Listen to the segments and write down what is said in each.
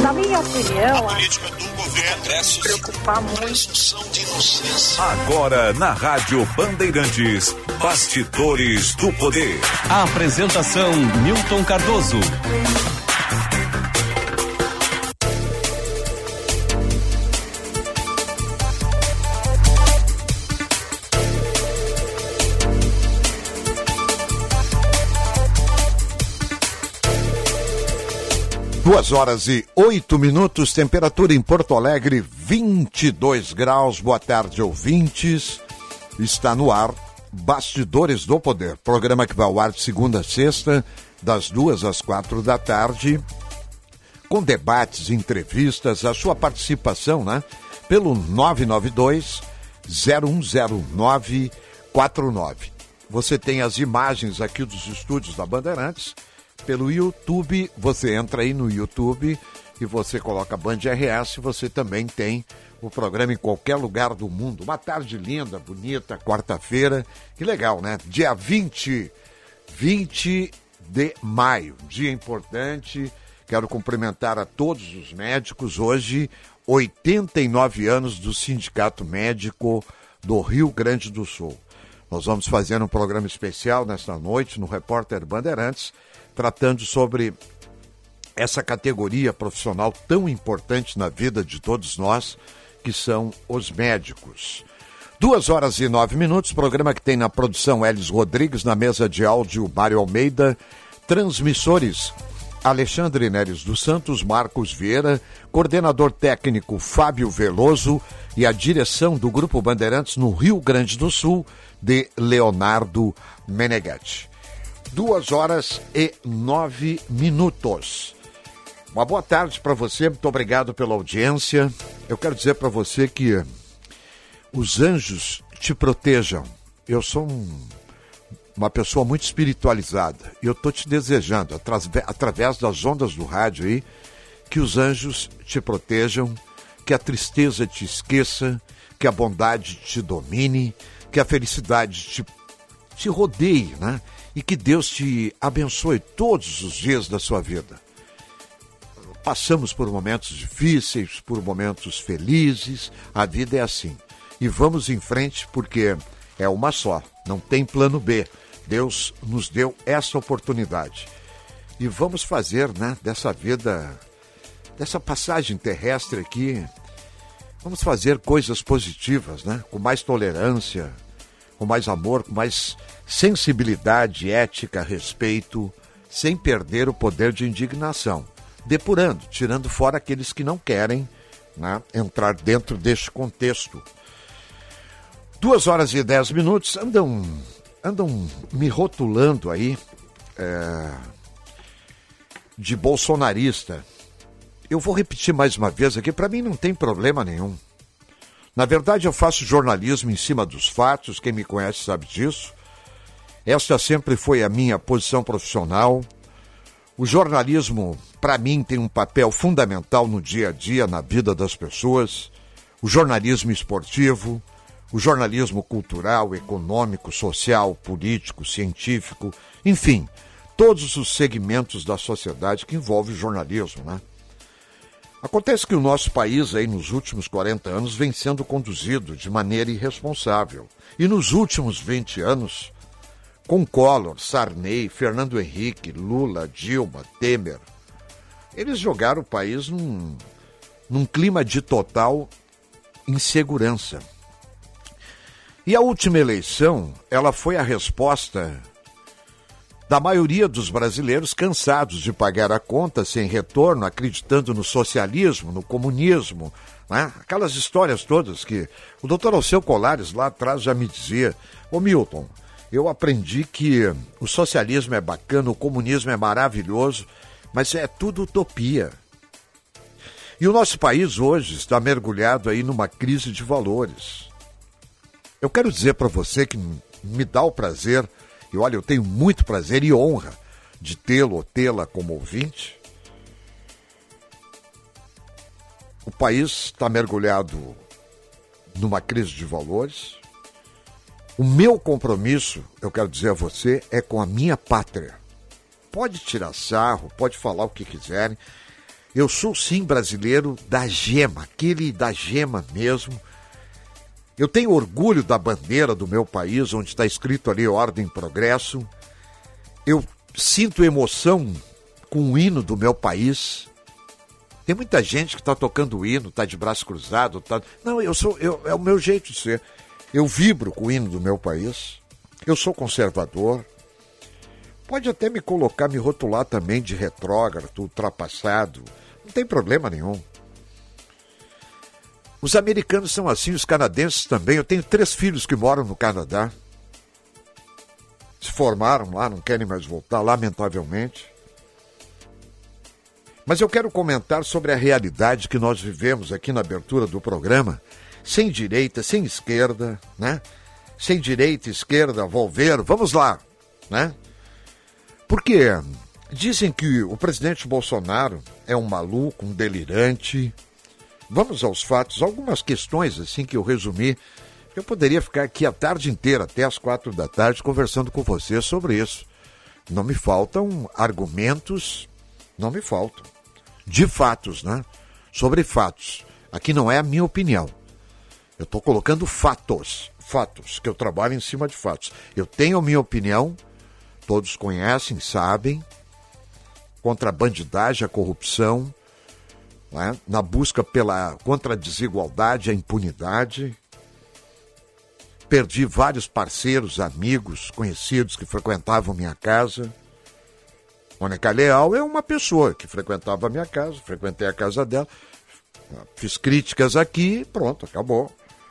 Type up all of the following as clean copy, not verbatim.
Na minha opinião, a política do governo se preocupar muito. Agora na Rádio Bandeirantes, Bastidores do Poder. A apresentação Milton Cardoso. Duas horas e 8 minutos, temperatura em Porto Alegre, 22 graus. Boa tarde, ouvintes. Está no ar Bastidores do Poder, programa que vai ao ar de segunda a sexta, das 2 às 4 da tarde, com debates, entrevistas, a sua participação, né? Pelo 992-010949. Você tem as imagens aqui dos estúdios da Bandeirantes. Pelo YouTube, você entra aí no YouTube e você coloca Band RS, você também tem o programa em qualquer lugar do mundo. Uma tarde linda, bonita, quarta-feira, que legal, né? Dia 20 de maio, dia importante. Quero cumprimentar a todos os médicos. Hoje, 89 anos do Sindicato Médico do Rio Grande do Sul. Nós vamos fazer um programa especial nesta noite no Repórter Bandeirantes, tratando sobre essa categoria profissional tão importante na vida de todos nós, que são os médicos. 2 horas e 9 minutos, programa que tem na produção Elis Rodrigues, na mesa de áudio Mário Almeida, transmissores Alexandre Neres dos Santos, Marcos Vieira, coordenador técnico Fábio Veloso e a direção do Grupo Bandeirantes no Rio Grande do Sul, de Leonardo Meneghetti. 2 horas e 9 minutos. Uma boa tarde para você, muito obrigado pela audiência. Eu quero dizer para você que os anjos te protejam. Eu sou uma pessoa muito espiritualizada e eu estou te desejando, através das ondas do rádio aí, que os anjos te protejam, que a tristeza te esqueça, que a bondade te domine, que a felicidade te rodeie, né? E que Deus te abençoe todos os dias da sua vida. Passamos por momentos difíceis, por momentos felizes, a vida é assim. E vamos em frente porque é uma só, não tem plano B. Deus nos deu essa oportunidade. E vamos fazer, né, dessa vida, dessa passagem terrestre aqui, vamos fazer coisas positivas, né? Com mais tolerância, com mais amor, com mais sensibilidade, ética, respeito, sem perder o poder de indignação, depurando, tirando fora aqueles que não querem, né, entrar dentro deste contexto. 2 horas e 10 minutos, andam me rotulando aí de bolsonarista. Eu vou repetir mais uma vez aqui, para mim não tem problema nenhum. Na verdade, eu faço jornalismo em cima dos fatos, quem me conhece sabe disso. Esta sempre foi a minha posição profissional. O jornalismo, para mim, tem um papel fundamental no dia a dia, na vida das pessoas. O jornalismo esportivo, o jornalismo cultural, econômico, social, político, científico, enfim, todos os segmentos da sociedade que envolvem o jornalismo, né? Acontece que o nosso país, aí, nos últimos 40 anos, vem sendo conduzido de maneira irresponsável. E nos últimos 20 anos, com Collor, Sarney, Fernando Henrique, Lula, Dilma, Temer, eles jogaram o país num clima de total insegurança. E a última eleição, ela foi a resposta da maioria dos brasileiros cansados de pagar a conta sem retorno, acreditando no socialismo, no comunismo, né? Aquelas histórias todas que o doutor Alceu Colares lá atrás já me dizia: ô Milton, eu aprendi que o socialismo é bacana, o comunismo é maravilhoso, mas é tudo utopia. E o nosso país hoje está mergulhado aí numa crise de valores. Eu quero dizer para você que me dá o prazer, e olha, eu tenho muito prazer e honra de tê-lo ou tê-la como ouvinte. O país está mergulhado numa crise de valores. O meu compromisso, eu quero dizer a você, é com a minha pátria. Pode tirar sarro, pode falar o que quiserem. Eu sou sim brasileiro da gema, aquele da gema mesmo. Eu tenho orgulho da bandeira do meu país, onde está escrito ali Ordem e Progresso. Eu sinto emoção com o hino do meu país. Tem muita gente que está tocando o hino, está de braço cruzado. Não, é o meu jeito de ser. Eu vibro com o hino do meu país. Eu sou conservador. Pode até me rotular também de retrógrado, ultrapassado. Não tem problema nenhum. Os americanos são assim, os canadenses também. Eu tenho 3 filhos que moram no Canadá. Se formaram lá, não querem mais voltar, lamentavelmente. Mas eu quero comentar sobre a realidade que nós vivemos aqui na abertura do programa, sem direita, sem esquerda, né? Sem direita, esquerda, vou ver, vamos lá, né? Porque dizem que o presidente Bolsonaro é um maluco, um delirante. Vamos aos fatos, algumas questões assim que eu resumi. Eu poderia ficar aqui a tarde inteira, até as 4 da tarde, conversando com você sobre isso. Não me faltam argumentos, não me faltam. De fatos, né? Sobre fatos. Aqui não é a minha opinião. Eu estou colocando fatos, que eu trabalho em cima de fatos. Eu tenho a minha opinião, todos conhecem, sabem, contra a bandidagem, a corrupção, né? Na busca contra a desigualdade, a impunidade. Perdi vários parceiros, amigos, conhecidos que frequentavam minha casa. Mônica Leal é uma pessoa que frequentava a minha casa, frequentei a casa dela, fiz críticas aqui, pronto, acabou.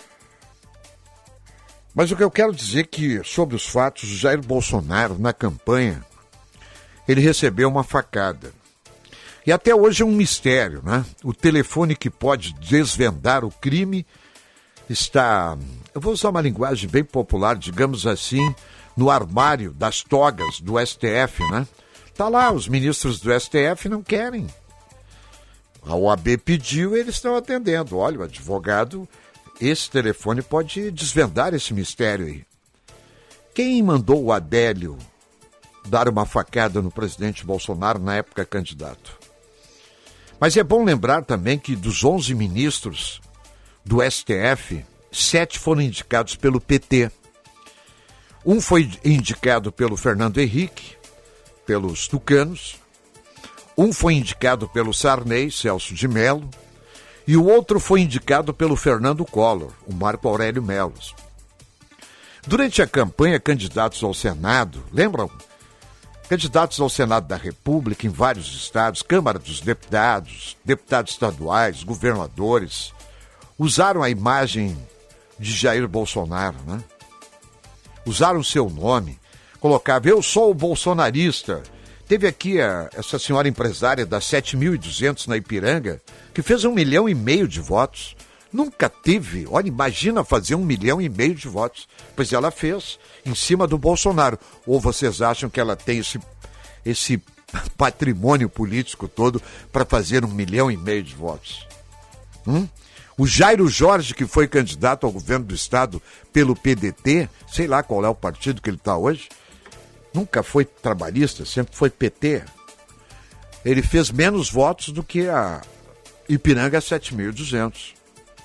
Mas o que eu quero dizer é que, sobre os fatos, o Jair Bolsonaro, na campanha, ele recebeu uma facada. E até hoje é um mistério, né? O telefone que pode desvendar o crime está, eu vou usar uma linguagem bem popular, digamos assim, no armário das togas do STF, né? Tá lá, os ministros do STF não querem. A OAB pediu e eles estão atendendo. Olha, o advogado, esse telefone pode desvendar esse mistério aí. Quem mandou o Adélio dar uma facada no presidente Bolsonaro na época candidato? Mas é bom lembrar também que dos 11 ministros do STF, 7 foram indicados pelo PT. Um foi indicado pelo Fernando Henrique, pelos tucanos. Um foi indicado pelo Sarney, Celso de Mello, e o outro foi indicado pelo Fernando Collor, o Marco Aurélio Melos. Durante a campanha, candidatos ao Senado, lembram? Candidatos ao Senado da República em vários estados, Câmara dos Deputados, deputados estaduais, governadores, usaram a imagem de Jair Bolsonaro, né? Usaram seu nome, colocavam, eu sou o bolsonarista. Teve aqui essa senhora empresária da 7.200 na Ipiranga, que fez 1,5 milhão de votos. Nunca teve, olha, imagina fazer 1,5 milhão de votos. Pois ela fez, em cima do Bolsonaro. Ou vocês acham que ela tem esse patrimônio político todo para fazer 1,5 milhão de votos? O Jairo Jorge, que foi candidato ao governo do estado pelo PDT, sei lá qual é o partido que ele está hoje, nunca foi trabalhista, sempre foi PT. Ele fez menos votos do que a Ipiranga 7.200.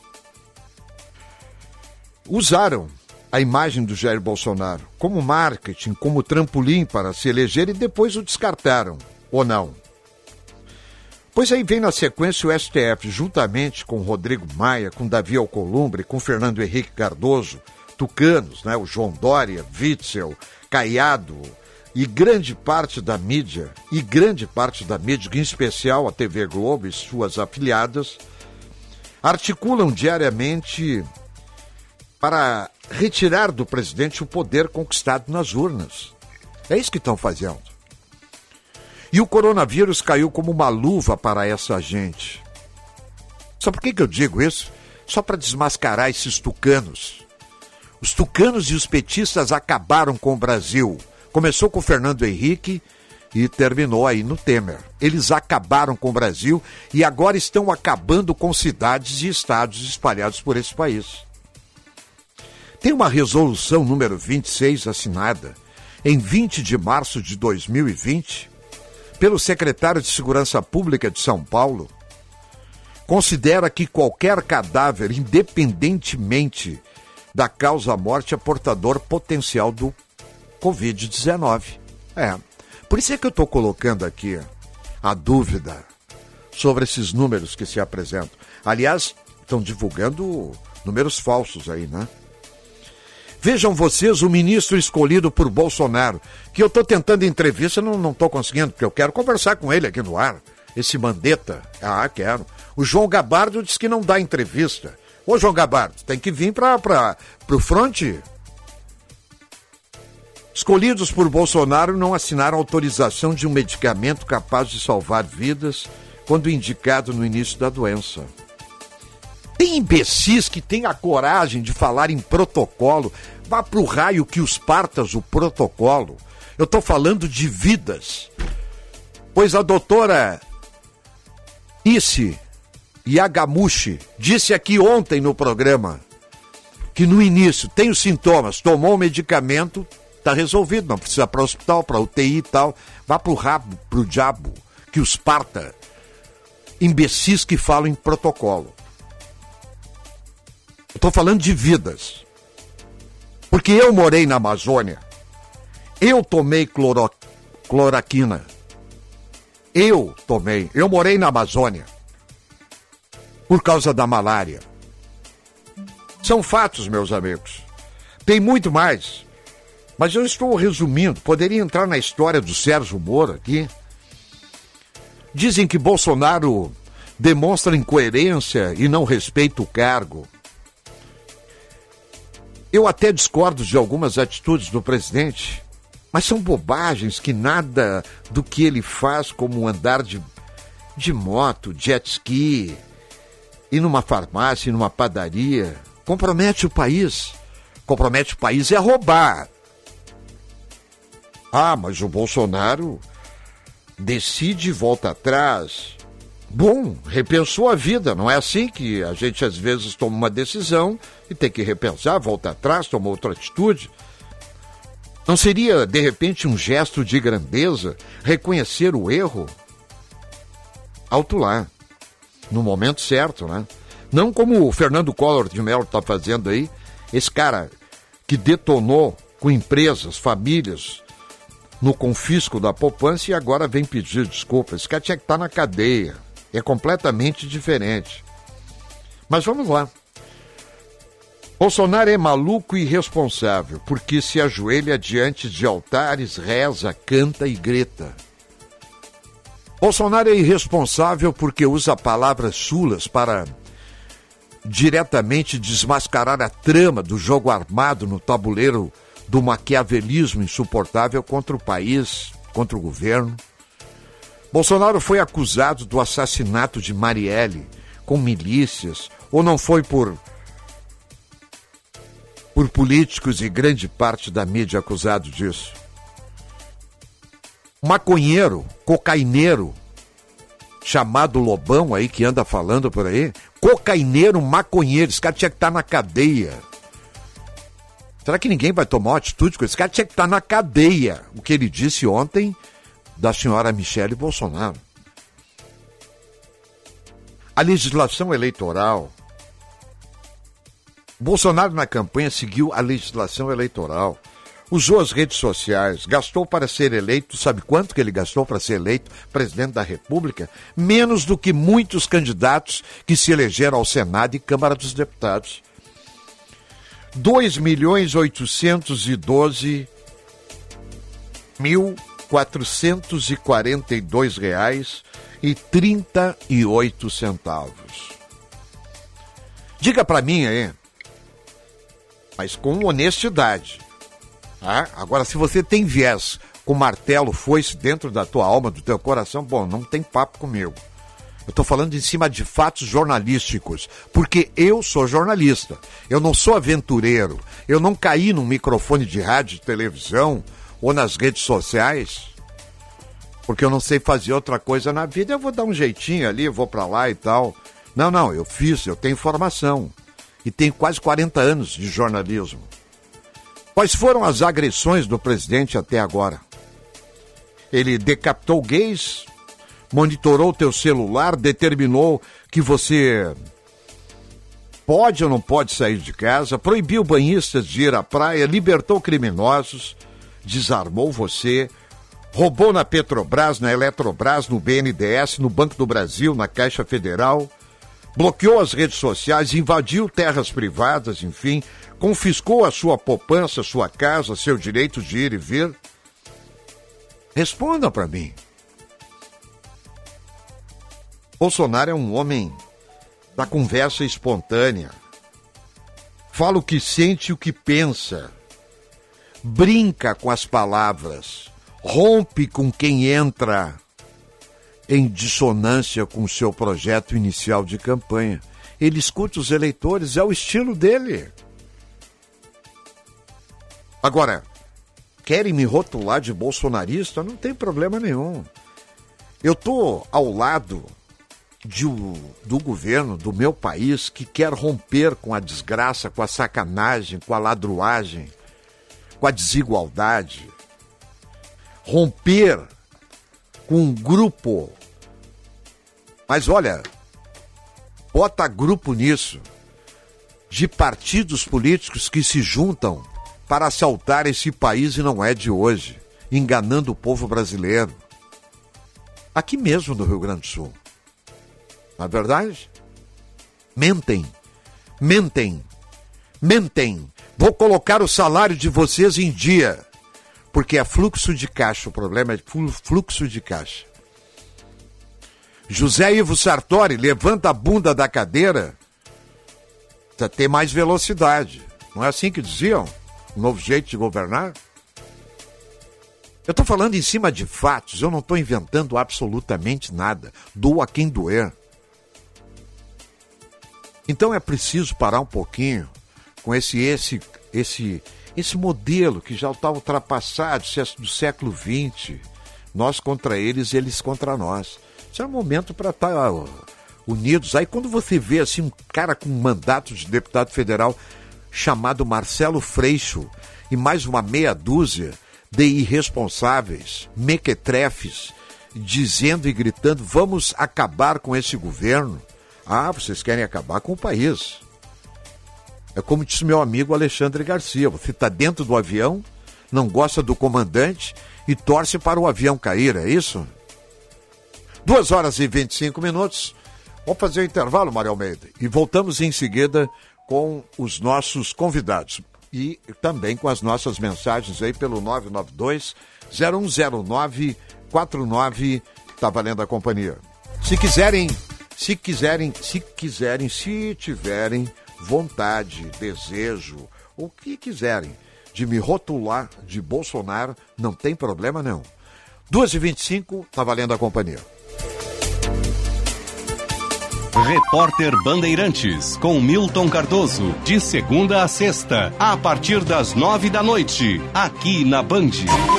Usaram a imagem do Jair Bolsonaro como marketing, como trampolim para se eleger e depois o descartaram, ou não? Pois aí vem na sequência o STF, juntamente com Rodrigo Maia, com Davi Alcolumbre, com Fernando Henrique Cardoso, tucanos, né? O João Dória, Witzel, Caiado e grande parte da mídia, em especial a TV Globo e suas afiliadas, articulam diariamente para retirar do presidente o poder conquistado nas urnas. É isso que estão fazendo. E o coronavírus caiu como uma luva para essa gente. Sabe por que eu digo isso? Só para desmascarar esses tucanos. Os tucanos e os petistas acabaram com o Brasil. Começou com o Fernando Henrique e terminou aí no Temer. Eles acabaram com o Brasil e agora estão acabando com cidades e estados espalhados por esse país. Tem uma resolução número 26 assinada em 20 de março de 2020 pelo secretário de Segurança Pública de São Paulo, considera que qualquer cadáver, independentemente da causa-morte, é portador potencial do Covid-19. Por isso é que eu estou colocando aqui a dúvida sobre esses números que se apresentam. Aliás, estão divulgando números falsos aí, né? Vejam vocês o ministro escolhido por Bolsonaro, que eu estou tentando entrevista, não estou conseguindo, porque eu quero conversar com ele aqui no ar. Esse Mandetta. Quero. O João Gabardo disse que não dá entrevista. Ô, João Gabardo, tem que vir para o fronte. Escolhidos por Bolsonaro não assinaram autorização de um medicamento capaz de salvar vidas quando indicado no início da doença. Tem imbecis que têm a coragem de falar em protocolo. Vá pro raio que os partas o protocolo. Eu estou falando de vidas. Pois a doutora Issy Yagamushi disse aqui ontem no programa que no início tem os sintomas, tomou o medicamento, está resolvido, não precisa para o hospital, para UTI e tal. Vá pro rabo, pro diabo, que os parta. Imbecis que falam em protocolo. Estou falando de vidas. Porque eu morei na Amazônia. Eu tomei cloroquina. Eu morei na Amazônia. Por causa da malária. São fatos, meus amigos. Tem muito mais. Mas eu estou resumindo. Poderia entrar na história do Sérgio Moro aqui. Dizem que Bolsonaro demonstra incoerência e não respeita o cargo. Eu até discordo de algumas atitudes do presidente, mas são bobagens que nada do que ele faz, como andar de moto, jet ski, ir numa farmácia, ir numa padaria, compromete o país. Compromete o país é roubar. Mas o Bolsonaro decide e volta atrás. Bom, repensou a vida, não é assim que a gente às vezes toma uma decisão e tem que repensar, volta atrás, toma outra atitude. Não seria, de repente, um gesto de grandeza reconhecer o erro? Alto lá, no momento certo, né? Não como o Fernando Collor de Mello está fazendo aí, esse cara que detonou com empresas, famílias, no confisco da poupança e agora vem pedir desculpa. Esse cara tinha que estar na cadeia. É completamente diferente. Mas vamos lá. Bolsonaro é maluco e irresponsável, porque se ajoelha diante de altares, reza, canta e grita. Bolsonaro é irresponsável porque usa palavras chulas para diretamente desmascarar a trama do jogo armado no tabuleiro do maquiavelismo insuportável contra o país, contra o governo. Bolsonaro foi acusado do assassinato de Marielle com milícias, ou não foi por políticos e grande parte da mídia acusado disso? Maconheiro, cocaineiro, chamado Lobão aí, que anda falando por aí, cocaineiro, maconheiro, esse cara tinha que estar na cadeia. Será que ninguém vai tomar uma atitude com esse cara? Tinha que estar na cadeia, o que ele disse ontem da senhora Michele Bolsonaro. A legislação eleitoral. Bolsonaro na campanha seguiu a legislação eleitoral. Usou as redes sociais, gastou para ser eleito, sabe quanto que ele gastou para ser eleito presidente da República? Menos do que muitos candidatos que se elegeram ao Senado e Câmara dos Deputados. R$ 2.812.442,38. Diga para mim aí, mas com honestidade. Agora, se você tem viés com martelo, foice dentro da tua alma, do teu coração, bom, não tem papo comigo. Eu estou falando em cima de fatos jornalísticos, porque eu sou jornalista, eu não sou aventureiro, eu não caí num microfone de rádio, de televisão ou nas redes sociais, porque eu não sei fazer outra coisa na vida, eu vou dar um jeitinho ali, eu vou para lá e tal. Não, eu tenho formação e tenho quase 40 anos de jornalismo. Quais foram as agressões do presidente até agora? Ele decapitou gays, monitorou teu celular, determinou que você pode ou não pode sair de casa, proibiu banhistas de ir à praia, libertou criminosos, desarmou você, roubou na Petrobras, na Eletrobras, no BNDES, no Banco do Brasil, na Caixa Federal, bloqueou as redes sociais, invadiu terras privadas, enfim, confiscou a sua poupança, sua casa, seu direito de ir e vir. Responda para mim. Bolsonaro é um homem da conversa espontânea. Fala o que sente e o que pensa. Brinca com as palavras. Rompe com quem entra em dissonância com o seu projeto inicial de campanha. Ele escuta os eleitores, é o estilo dele. Agora, querem me rotular de bolsonarista? Não tem problema nenhum. Eu estou ao lado do governo do meu país que quer romper com a desgraça, com a sacanagem, com a ladruagem, com a desigualdade. Romper com um grupo. Mas olha, bota grupo nisso, de partidos políticos que se juntam para assaltar esse país e não é de hoje, enganando o povo brasileiro. Aqui mesmo no Rio Grande do Sul. Não é verdade? Mentem. Vou colocar o salário de vocês em dia. Porque é fluxo de caixa, o problema é fluxo de caixa. José Ivo Sartori, levanta a bunda da cadeira para ter mais velocidade. Não é assim que diziam? Um novo jeito de governar? Eu estou falando em cima de fatos, eu não estou inventando absolutamente nada. Doa quem doer. Então é preciso parar um pouquinho com esse modelo que já está ultrapassado, do século XX. Nós contra eles, eles contra nós. Isso é um momento para estar unidos. Aí quando você vê assim um cara com um mandato de deputado federal chamado Marcelo Freixo e mais uma meia dúzia de irresponsáveis, mequetrefes, dizendo e gritando, vamos acabar com esse governo. Ah, vocês querem acabar com o país. É como disse meu amigo Alexandre Garcia, você está dentro do avião, não gosta do comandante e torce para o avião cair, é isso? 2h25. Vamos fazer o intervalo, Mário Almeida, e voltamos em seguida com os nossos convidados e também com as nossas mensagens aí pelo 992-010949, tá valendo a companhia. Se tiverem vontade, desejo, o que quiserem de me rotular de Bolsonaro, não tem problema não. 2h25, tá valendo a companhia. Repórter Bandeirantes, com Milton Cardoso, de segunda a sexta, a partir das 9h, aqui na Band.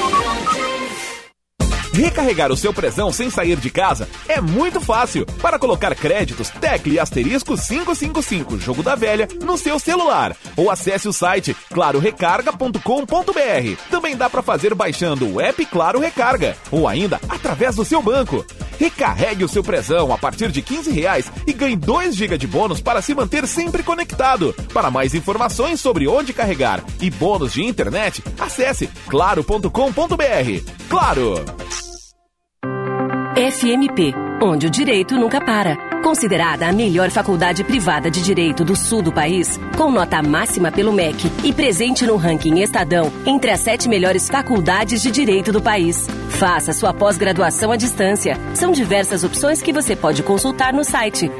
Recarregar o seu prezão sem sair de casa é muito fácil. Para colocar créditos, tecle asterisco 555, jogo da velha, no seu celular. Ou acesse o site clarorecarga.com.br. Também dá para fazer baixando o app Claro Recarga. Ou ainda, através do seu banco. Recarregue o seu prezão a partir de R$15 e ganhe 2 GB de bônus para se manter sempre conectado. Para mais informações sobre onde carregar e bônus de internet, acesse claro.com.br. Claro! FMP, onde o direito nunca para. Considerada a melhor faculdade privada de direito do sul do país, com nota máxima pelo MEC e presente no ranking Estadão entre as 7 melhores faculdades de direito do país. Faça sua pós-graduação à distância. São diversas opções que você pode consultar no site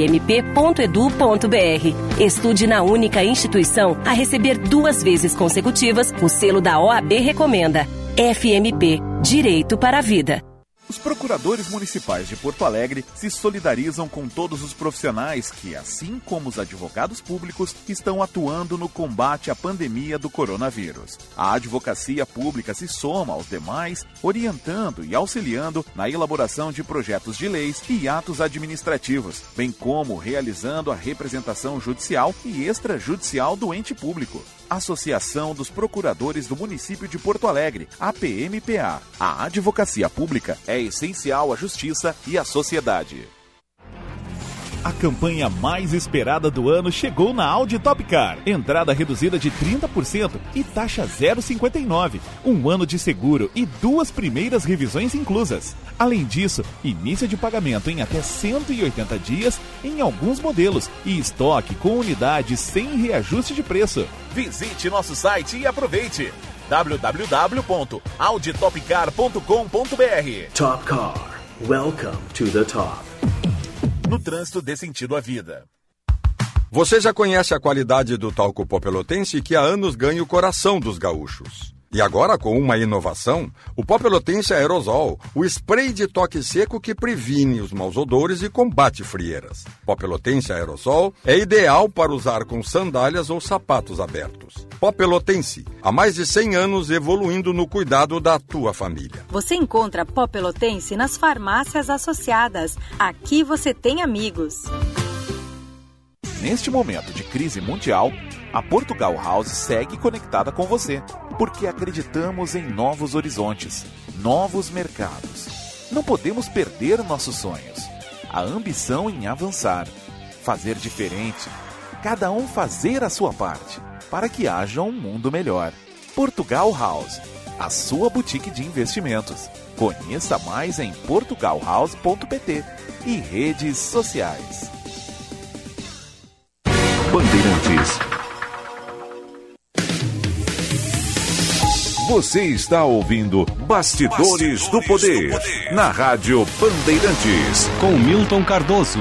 fmp.edu.br. Estude na única instituição a receber 2 vezes consecutivas o selo da OAB Recomenda. FMP, Direito para a Vida. Os procuradores municipais de Porto Alegre se solidarizam com todos os profissionais que, assim como os advogados públicos, estão atuando no combate à pandemia do coronavírus. A advocacia pública se soma aos demais, orientando e auxiliando na elaboração de projetos de leis e atos administrativos, bem como realizando a representação judicial e extrajudicial do ente público. Associação dos Procuradores do Município de Porto Alegre, APMPA. A advocacia pública é essencial à justiça e à sociedade. A campanha mais esperada do ano chegou na Audi Top Car. Entrada reduzida de 30% e taxa 0,59. Um ano de seguro e 2 primeiras revisões inclusas. Além disso, início de pagamento em até 180 dias em alguns modelos e estoque com unidades sem reajuste de preço. Visite nosso site e aproveite. www.auditopcar.com.br. Top Car. Welcome to the top. No trânsito dê sentido à vida. Você já conhece a qualidade do talco pó pelotense que há anos ganha o coração dos gaúchos. E agora, com uma inovação, o pó pelotense aerosol, o spray de toque seco que previne os maus odores e combate frieiras. Pó pelotense aerosol é ideal para usar com sandálias ou sapatos abertos. Pó pelotense, há mais de 100 anos evoluindo no cuidado da tua família. Você encontra pó pelotense nas farmácias associadas. Aqui você tem amigos. Neste momento de crise mundial, a Portugal House segue conectada com você, porque acreditamos em novos horizontes, novos mercados. Não podemos perder nossos sonhos, a ambição em avançar, fazer diferente, cada um fazer a sua parte, para que haja um mundo melhor. Portugal House, a sua boutique de investimentos. Conheça mais em portugalhouse.pt e redes sociais. Bandeirantes. Você está ouvindo Bastidores do Poder, na Rádio Bandeirantes. Com Milton Cardoso.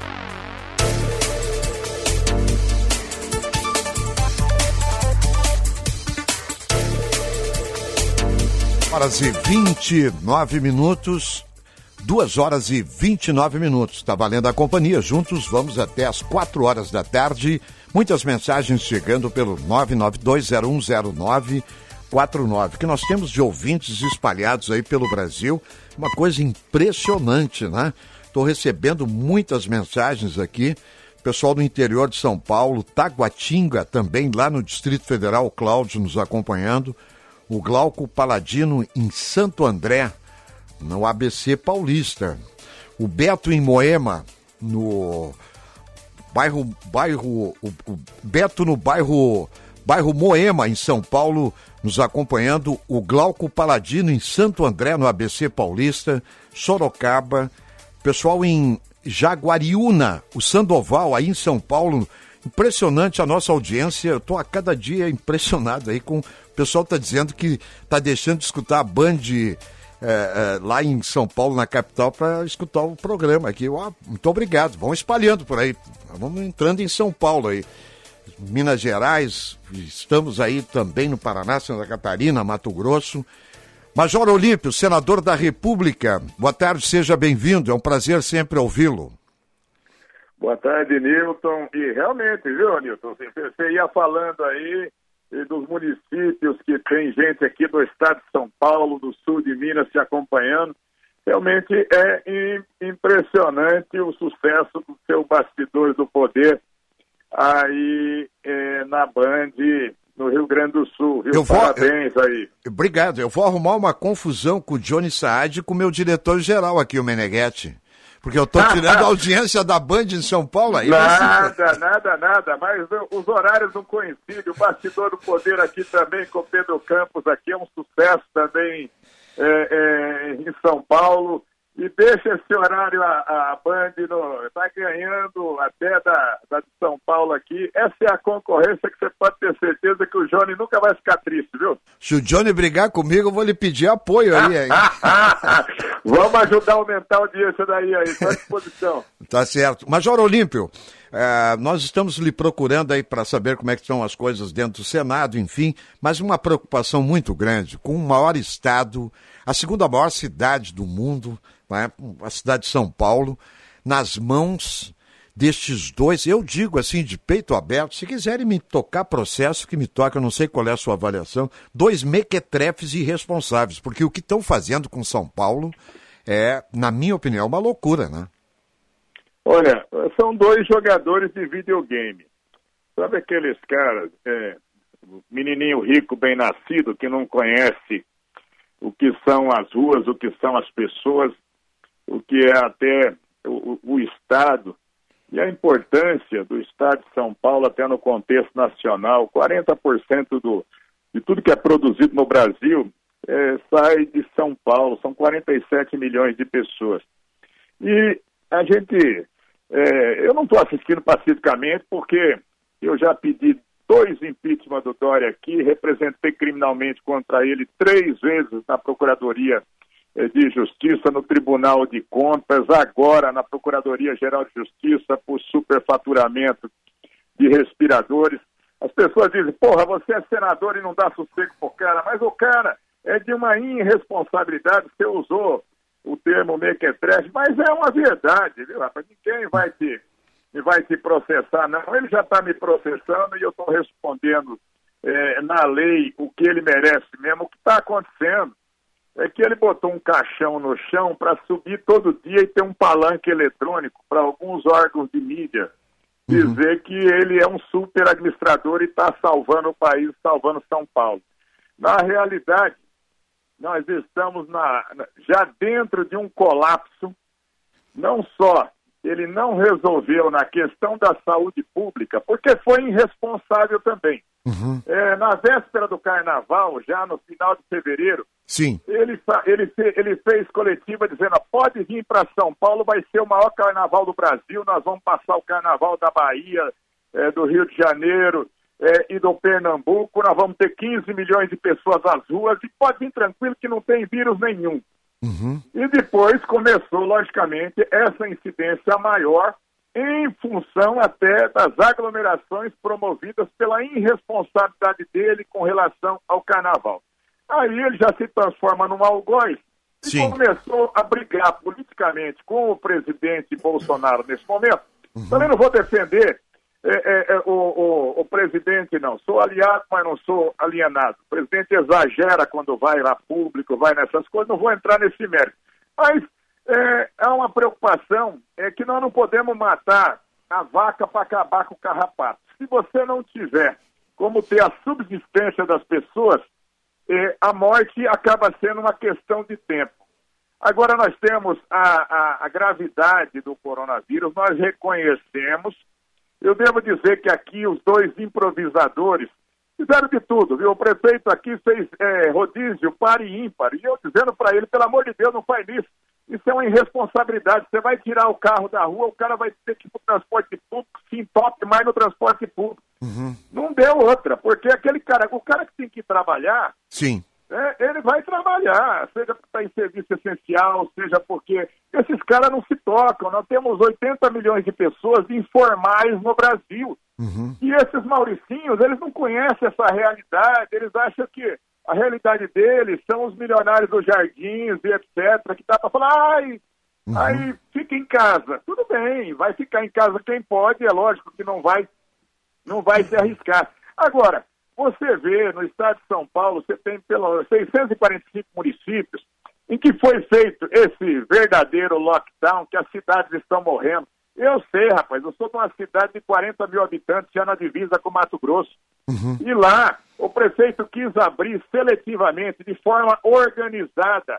Horas e 29 minutos. 2 horas e 29 minutos. Está valendo a companhia. Juntos vamos até as 4 horas da tarde. Muitas mensagens chegando pelo 992010949, que nós temos de ouvintes espalhados aí pelo Brasil. Uma coisa impressionante, né? Estou recebendo muitas mensagens aqui. Pessoal do interior de São Paulo, Taguatinga também, lá no Distrito Federal, o Cláudio nos acompanhando. O Glauco Paladino em Santo André, no ABC Paulista. O Beto em Moema, no Beto no bairro Moema, em São Paulo, nos acompanhando. O Glauco Paladino em Santo André, no ABC Paulista. Sorocaba. Pessoal em Jaguariúna, o Sandoval, aí em São Paulo. Impressionante a nossa audiência. Eu estou a cada dia impressionado aí com... O pessoal está dizendo que está deixando de escutar a Band... lá em São Paulo, na capital, para escutar o programa aqui. Muito obrigado. Vão espalhando por aí. Vamos entrando em São Paulo aí. Minas Gerais, estamos aí também no Paraná, Santa Catarina, Mato Grosso. Major Olímpio, senador da República, boa tarde, seja bem-vindo. É um prazer sempre ouvi-lo. Boa tarde, Nilton. E realmente, viu, Nilton? Você ia falando aí dos municípios que tem gente aqui do estado de São Paulo, do sul de Minas se acompanhando. Realmente é impressionante o sucesso do seu Bastidores do Poder aí na Band, no Rio Grande do Sul. Viu? Parabéns aí. Obrigado. Eu vou arrumar uma confusão com o Johnny Saad e com o meu diretor-geral aqui, o Meneghetti. Porque eu estou tirando a audiência da Band em São Paulo. Aí nada. Mas os horários não coincidem. O Bastidor do Poder aqui também, com o Pedro Campos, aqui é um sucesso também em São Paulo. E deixa esse horário, a Band está ganhando até da de São Paulo aqui. Essa é a concorrência que você pode ter certeza que o Johnny nunca vai ficar triste, viu? Se o Johnny brigar comigo, eu vou lhe pedir apoio aí. Vamos ajudar a aumentar a audiência daí, estou à disposição. Tá certo. Major Olímpio, nós estamos lhe procurando aí para saber como é que estão as coisas dentro do Senado, enfim, mas uma preocupação muito grande com o maior estado, a segunda maior cidade do mundo, né, a cidade de São Paulo, nas mãos destes dois, eu digo assim, de peito aberto, se quiserem me tocar processo, que me toca, eu não sei qual é a sua avaliação, dois mequetrefes irresponsáveis, porque o que estão fazendo com São Paulo é, na minha opinião, uma loucura, né? Olha, são dois jogadores de videogame. Sabe aqueles caras, menininho rico, bem nascido, que não conhece o que são as ruas, o que são as pessoas, o que é até o Estado, e a importância do Estado de São Paulo até no contexto nacional. 40% de tudo que é produzido no Brasil sai de São Paulo, são 47 milhões de pessoas. E a gente, eu não estou assistindo pacificamente porque eu já pedi 2 impeachment do Dória aqui, representei criminalmente contra ele 3 vezes na Procuradoria de Justiça, no Tribunal de Contas, agora na Procuradoria-Geral de Justiça por superfaturamento de respiradores. As pessoas dizem, porra, você é senador e não dá sossego pro cara, mas o cara é de uma irresponsabilidade, você usou o termo mequetrefe, mas é uma verdade, viu, rapaz? Ninguém vai te processar, não. Ele já está me processando e eu estou respondendo na lei o que ele merece mesmo. O que está acontecendo é que ele botou um caixão no chão para subir todo dia e ter um palanque eletrônico para alguns órgãos de mídia dizer que ele é um super administrador e está salvando o país, salvando São Paulo. Na realidade, nós estamos já dentro de um colapso. Não só ele não resolveu na questão da saúde pública, porque foi irresponsável também. Na véspera do Carnaval, já no final de fevereiro, sim, ele fez coletiva dizendo, pode vir para São Paulo, vai ser o maior Carnaval do Brasil, nós vamos passar o Carnaval da Bahia, do Rio de Janeiro e do Pernambuco, nós vamos ter 15 milhões de pessoas às ruas e pode vir tranquilo que não tem vírus nenhum. E depois começou, logicamente, essa incidência maior em função até das aglomerações promovidas pela irresponsabilidade dele com relação ao Carnaval. Aí ele já se transforma num algoz e começou a brigar politicamente com o presidente Bolsonaro nesse momento. Também não vou defender o presidente, não. Sou aliado, mas não sou alienado. O presidente exagera quando vai a público, vai nessas coisas, não vou entrar nesse mérito. Mas há uma preocupação, que nós não podemos matar a vaca para acabar com o carrapato. Se você não tiver como ter a subsistência das pessoas, a morte acaba sendo uma questão de tempo. Agora nós temos a gravidade do coronavírus, nós reconhecemos. Eu devo dizer que aqui os 2 improvisadores fizeram de tudo, viu? O prefeito aqui fez rodízio par e ímpar, e eu dizendo para ele, pelo amor de Deus, não faz isso. Isso é uma irresponsabilidade. Você vai tirar o carro da rua, o cara vai ter que ir para o transporte público, se entope mais no transporte público. Não deu outra, porque o cara que tem que trabalhar, sim, ele vai trabalhar, seja porque está em serviço essencial, seja porque esses caras não se tocam. Nós temos 80 milhões de pessoas informais no Brasil. E esses mauricinhos, eles não conhecem essa realidade, eles acham que a realidade deles são os milionários dos jardins e etc, que dá para falar, aí fica em casa. Tudo bem, vai ficar em casa quem pode, é lógico que não vai se arriscar. Agora, você vê no estado de São Paulo, você tem pelo 645 municípios em que foi feito esse verdadeiro lockdown, que as cidades estão morrendo. Eu sei, rapaz, eu sou de uma cidade de 40 mil habitantes, já na divisa com Mato Grosso. E lá, o prefeito quis abrir seletivamente, de forma organizada,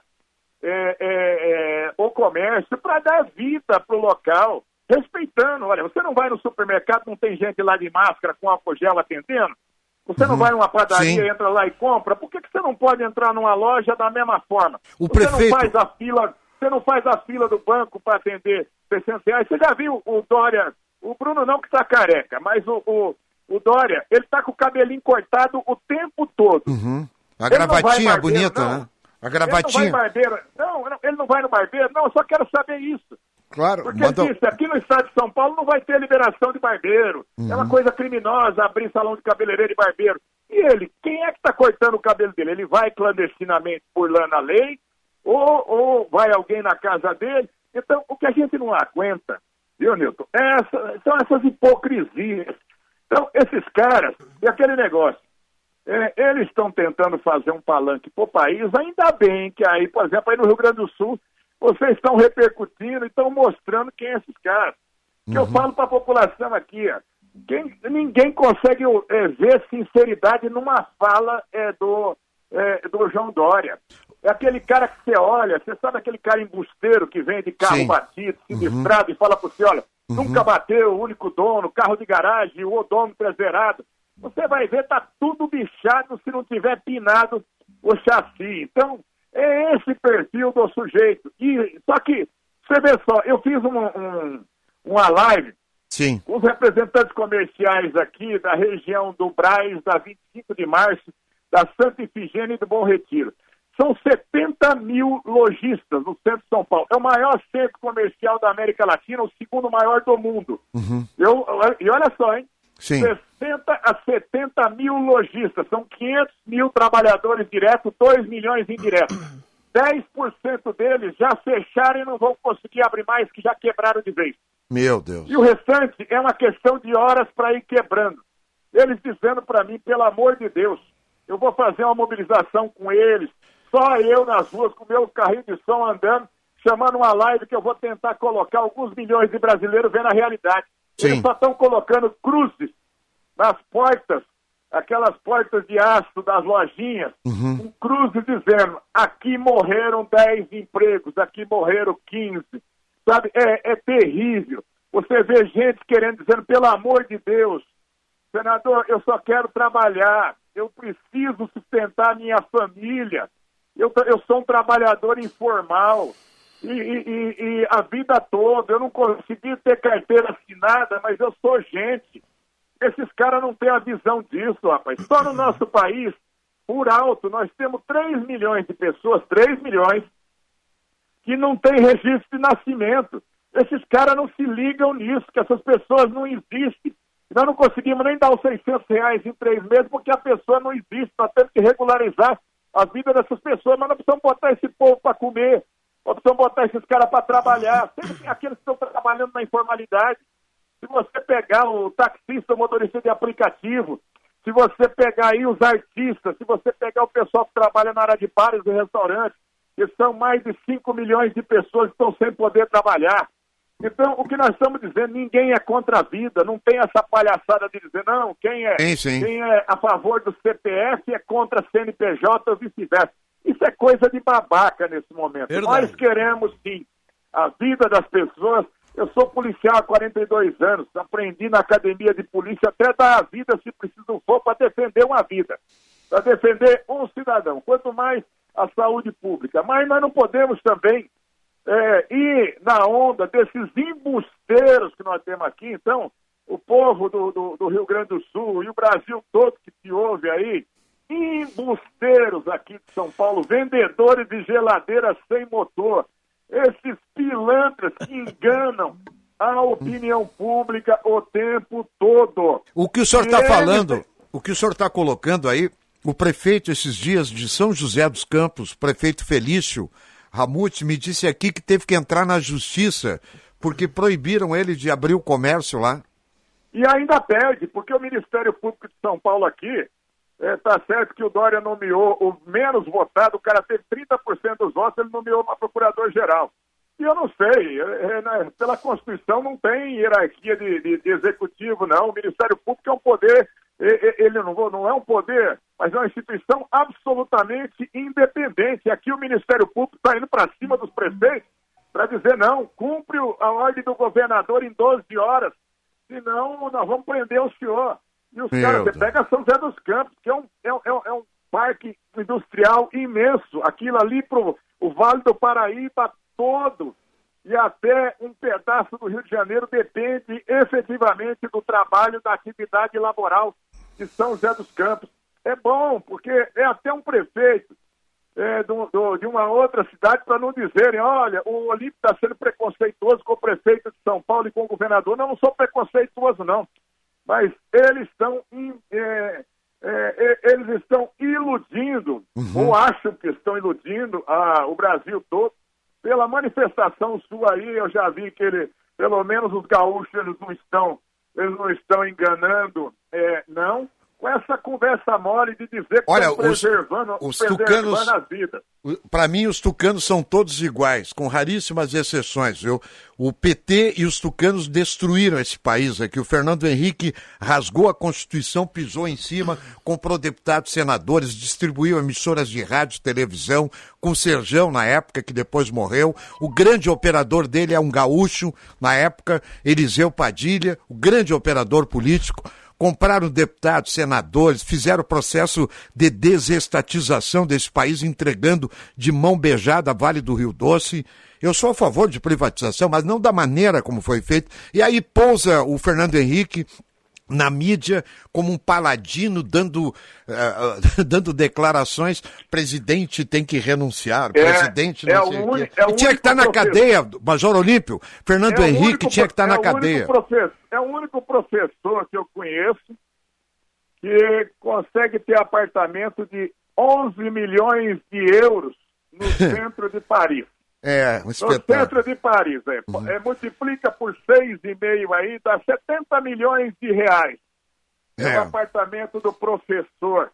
o comércio para dar vida para o local, respeitando. Olha, você não vai no supermercado, não tem gente lá de máscara com álcool gel atendendo? Você não vai numa padaria, entra lá e compra? Por que você não pode entrar numa loja da mesma forma? Você não faz a fila do banco para atender R$600. Você já viu o Dória, o Bruno não que está careca, mas o Dória, ele está com o cabelinho cortado o tempo todo. A gravatinha bonita, né? A gravatinha. Ele não vai no barbeiro, não, eu só quero saber isso. Claro. Porque ele disse, aqui no estado de São Paulo não vai ter liberação de barbeiro. É uma coisa criminosa abrir salão de cabeleireiro e barbeiro. E ele, quem é que está cortando o cabelo dele? Ele vai clandestinamente burlando a lei ou vai alguém na casa dele? Então, o que a gente não aguenta, viu, Nilton? São essas hipocrisias. Então, esses caras, e aquele negócio, eles estão tentando fazer um palanque pro país, ainda bem que aí, por exemplo, aí no Rio Grande do Sul, vocês estão repercutindo e estão mostrando quem é esses caras. Que eu falo para a população aqui, Ninguém consegue ver sinceridade numa fala do João Dória. É aquele cara que você olha, você sabe aquele cara embusteiro que vem de carro batido, sinistrado, e fala para você, olha, nunca bateu, o único dono, carro de garagem, o odômetro zerado. Você vai ver, tá tudo bichado se não tiver pinado o chassi. Então, é esse perfil do sujeito. Só que, você vê só, eu fiz uma live com os representantes comerciais aqui da região do Brás, da 25 de março, da Santa Ifigênia e do Bom Retiro. São 70 mil lojistas no centro de São Paulo. É o maior centro comercial da América Latina, o segundo maior do mundo. E olha só, hein? 60 a 70 mil lojistas, são 500 mil trabalhadores diretos, 2 milhões indiretos. 10% deles já fecharam e não vão conseguir abrir mais, que já quebraram de vez. Meu Deus. E o restante é uma questão de horas para ir quebrando. Eles dizendo para mim, pelo amor de Deus, eu vou fazer uma mobilização com eles, só eu nas ruas com o meu carrinho de som andando, chamando uma live que eu vou tentar colocar alguns milhões de brasileiros vendo a realidade. Eles só estão colocando cruzes nas portas, aquelas portas de aço das lojinhas, com cruzes dizendo, aqui morreram 10 empregos, aqui morreram 15. Sabe, é terrível. Você vê gente dizendo, pelo amor de Deus, senador, eu só quero trabalhar, eu preciso sustentar minha família, eu sou um trabalhador informal, e a vida toda, eu não consegui ter carteira assinada, mas eu sou gente. Esses caras não têm a visão disso, rapaz. Só no nosso país, por alto, nós temos 3 milhões de pessoas, 3 milhões, que não têm registro de nascimento. Esses caras não se ligam nisso, que essas pessoas não existem. Nós não conseguimos nem dar os R$600 em 3 meses, porque a pessoa não existe. Nós temos que regularizar a vida dessas pessoas, mas nós precisamos botar esse povo para comer, nós precisamos botar esses caras para trabalhar. Sempre tem aqueles que estão trabalhando na informalidade. Se você pegar o taxista, o motorista de aplicativo, se você pegar aí os artistas, se você pegar o pessoal que trabalha na área de bares e restaurantes, que são mais de 5 milhões de pessoas que estão sem poder trabalhar. Então, o que nós estamos dizendo, ninguém é contra a vida, não tem essa palhaçada de dizer, não, quem é a favor do CPF é contra a CNPJ ou vice-versa. Isso é coisa de babaca nesse momento. Verdade. Nós queremos, sim, a vida das pessoas. Eu sou policial há 42 anos, aprendi na academia de polícia até dar a vida, se preciso for, para defender uma vida, para defender um cidadão, quanto mais a saúde pública. Mas nós não podemos também ir na onda desses embusteiros que nós temos aqui. Então, o povo do Rio Grande do Sul e o Brasil todo que se ouve aí, embusteiros aqui de São Paulo, vendedores de geladeiras sem motor, esses pilantras que enganam a opinião pública o tempo todo. O que o senhor está falando, o que o senhor está colocando aí, o prefeito esses dias de São José dos Campos, prefeito Felício Ramute, me disse aqui que teve que entrar na justiça porque proibiram ele de abrir o comércio lá. E ainda perde, porque o Ministério Público de São Paulo aqui, tá certo que o Dória nomeou o menos votado, o cara teve 30% dos votos, ele nomeou para procurador-geral. E eu não sei, pela Constituição não tem hierarquia de executivo, não. O Ministério Público é um poder, ele não é um poder, mas é uma instituição absolutamente independente. Aqui o Ministério Público está indo para cima dos prefeitos para dizer, não, cumpre a ordem do governador em 12 horas, senão nós vamos prender o senhor. E os caras, você pega São José dos Campos, que é um parque industrial imenso, aquilo ali pro o Vale do Paraíba todo, e até um pedaço do Rio de Janeiro depende efetivamente do trabalho, da atividade laboral de São José dos Campos. É bom, porque é até um prefeito de uma outra cidade para não dizerem, olha, o Olímpio está sendo preconceituoso com o prefeito de São Paulo e com o governador. Não sou preconceituoso, não. Mas eles estão iludindo, ou acham que estão iludindo o Brasil todo. Pela manifestação sua aí, eu já vi que pelo menos os gaúchos, eles não estão enganando, não. com essa conversa mole de dizer que Olha, estão preservando as vidas. Para mim, os tucanos são todos iguais, com raríssimas exceções, viu? O PT e os tucanos destruíram esse país aqui. O Fernando Henrique rasgou a Constituição, pisou em cima, comprou deputados, senadores, distribuiu emissoras de rádio, televisão, com o Serjão na época, que depois morreu. O grande operador dele é um gaúcho, na época, Eliseu Padilha, o grande operador político. Compraram deputados, senadores, fizeram o processo de desestatização desse país, entregando de mão beijada a Vale do Rio Doce. Eu sou a favor de privatização, mas não da maneira como foi feito. E aí pousa o Fernando Henrique na mídia como um paladino dando declarações, presidente tem que renunciar, presidente não sei o quê. E tinha que estar na cadeia, Major Olímpio, Fernando Henrique tinha que estar na cadeia. É o único professor que eu conheço que consegue ter apartamento de 11 milhões de euros no centro de Paris. Um espetáculo. No centro de Paris, multiplica por 6,5 aí, dá 70 milhões de reais. É o apartamento do professor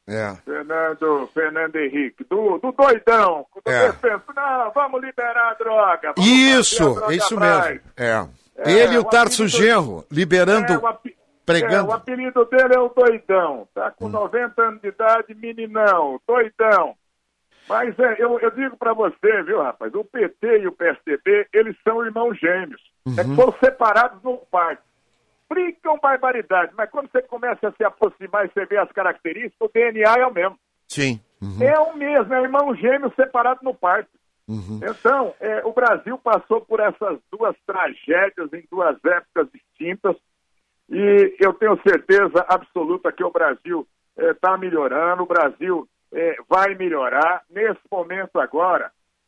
Fernando Henrique, do doidão, do defenso. Não, vamos liberar a droga. Isso mesmo. Ele e o Tarso Genro, liberando, pregando. O apelido dele é o doidão, tá com 90 anos de idade, meninão, doidão. Mas eu digo para você, viu, rapaz, o PT e o PSDB, eles são irmãos gêmeos. É que foram separados no parque. Brigam barbaridade, mas quando você começa a se aproximar e você vê as características, o DNA é o mesmo. Sim. É o mesmo, é irmão gêmeo separado no parque. Então, o Brasil passou por essas duas tragédias em duas épocas distintas e eu tenho certeza absoluta que o Brasil está melhorando, o Brasil vai melhorar. Nesse momento agora,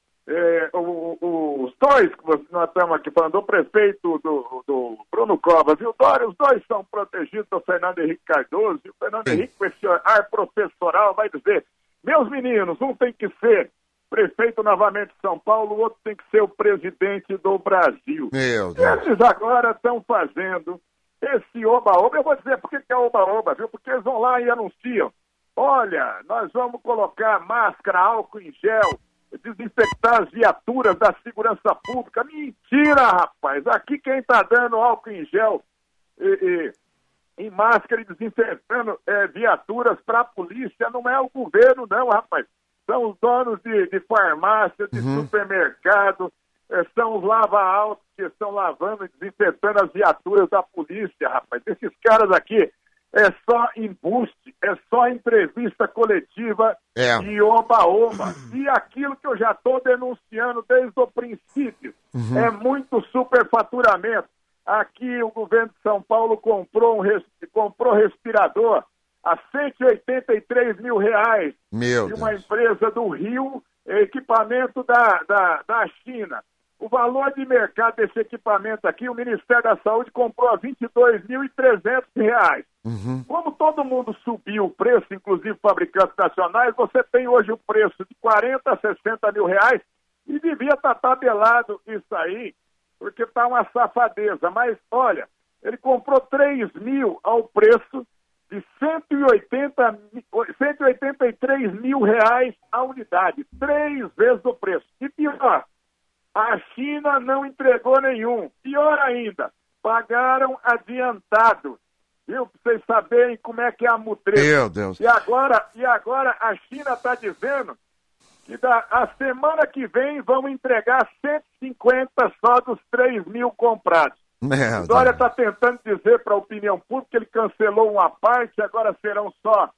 os dois que nós estamos aqui falando, o prefeito do Bruno Covas e o Dória, os dois são protegidos do Fernando Henrique Cardoso, e o Fernando Henrique, com esse ar professoral, vai dizer: meus meninos, um tem que ser prefeito novamente de São Paulo, o outro tem que ser o presidente do Brasil. Meu Deus. Eles agora estão fazendo esse oba-oba. Eu vou dizer por que é oba-oba, viu? Porque eles vão lá e anunciam: olha, nós vamos colocar máscara, álcool em gel, desinfectar as viaturas da segurança pública. Mentira, rapaz! Aqui quem está dando álcool em gel em máscara e desinfetando viaturas para a polícia não é o governo, não, rapaz. São os donos de farmácia, de supermercado, são os lava-autos que estão lavando e desinfetando as viaturas da polícia, rapaz. Esses caras aqui é só embuste, é só entrevista coletiva e oba-oba. E aquilo que eu já estou denunciando desde o princípio, é muito superfaturamento. Aqui o governo de São Paulo comprou respirador a R$183 mil de uma empresa do Rio, equipamento da China. O valor de mercado desse equipamento aqui, o Ministério da Saúde comprou a R$22.300. Como todo mundo subiu o preço, inclusive fabricantes nacionais, você tem hoje o preço de 40 a 60 mil reais e devia estar tabelado isso aí, porque está uma safadeza. Mas, olha, ele comprou 3 mil ao preço de 183 mil reais a unidade, 3 vezes o preço. E pior, a China não entregou nenhum. Pior ainda, pagaram adiantado. Viu? Para vocês saberem como é que é a mutreta. Meu Deus. E agora a China está dizendo que a semana que vem vão entregar 150 só dos 3 mil comprados. O Dória está tentando dizer para a opinião pública que ele cancelou uma parte, agora serão só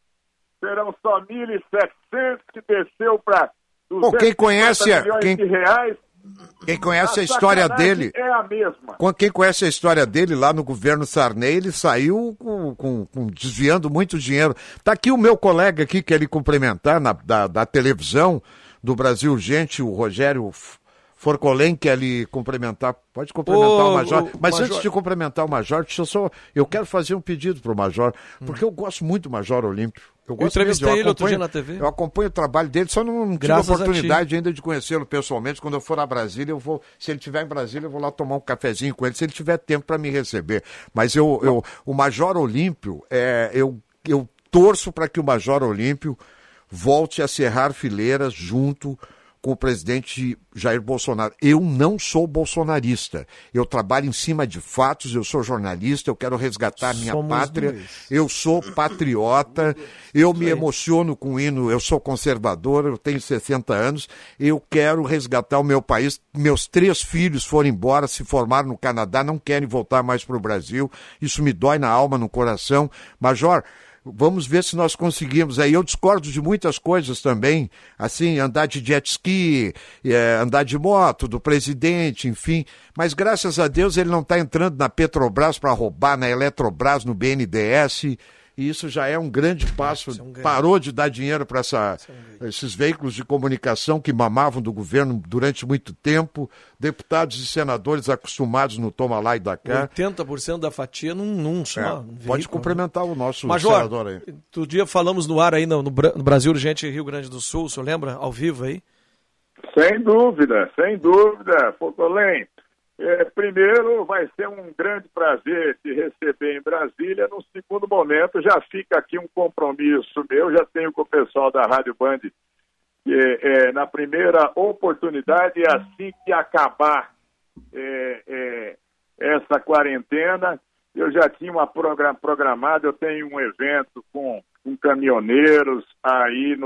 1.700, que desceu para 250 milhões de reais. Quem conhece a história dele... É a mesma. Quem conhece a história dele lá no governo Sarney, ele saiu desviando muito dinheiro. Tá aqui o meu colega aqui, que ele cumprimentar da televisão do Brasil Urgente, o Rogério Forcolém, que ele cumprimentar. Pode cumprimentar o Major. Mas Major, antes de cumprimentar o Major, eu quero fazer um pedido pro Major, porque eu gosto muito do Major Olímpio. Eu entrevistei ele outro dia na TV. Eu acompanho o trabalho dele, só não tive a oportunidade ainda de conhecê-lo pessoalmente. Quando eu for a Brasília, se ele estiver em Brasília, eu vou lá tomar um cafezinho com ele, se ele tiver tempo para me receber. Mas o Major Olímpio, eu torço para que o Major Olímpio volte a cerrar fileiras junto com o presidente Jair Bolsonaro. Eu não sou bolsonarista. Eu trabalho em cima de fatos, eu sou jornalista, eu quero resgatar minha pátria, eu sou patriota, eu me emociono com o hino, eu sou conservador, eu tenho 60 anos, eu quero resgatar o meu país. Meus 3 filhos foram embora, se formaram no Canadá, não querem voltar mais para o Brasil. Isso me dói na alma, no coração. Major, vamos ver se nós conseguimos. Aí eu discordo de muitas coisas também, assim, andar de jet ski, andar de moto, do presidente, enfim. Mas graças a Deus ele não está entrando na Petrobras para roubar, na Eletrobras, no BNDES. E isso já é um grande passo. Parou de dar dinheiro para esses veículos de comunicação que mamavam do governo durante muito tempo. Deputados e senadores acostumados no toma lá e dá cá. 80% da fatia num só. Pode cumprimentar o nosso Major, senador aí. Outro dia falamos no ar aí no Brasil Urgente Rio Grande do Sul, o senhor lembra? Ao vivo aí? Sem dúvida. Fogolém. Primeiro, vai ser um grande prazer te receber em Brasília. No segundo momento, já fica aqui um compromisso meu, já tenho com o pessoal da Rádio Band, que na primeira oportunidade, assim que acabar essa quarentena, eu já tinha uma programada, eu tenho um evento com caminhoneiros aí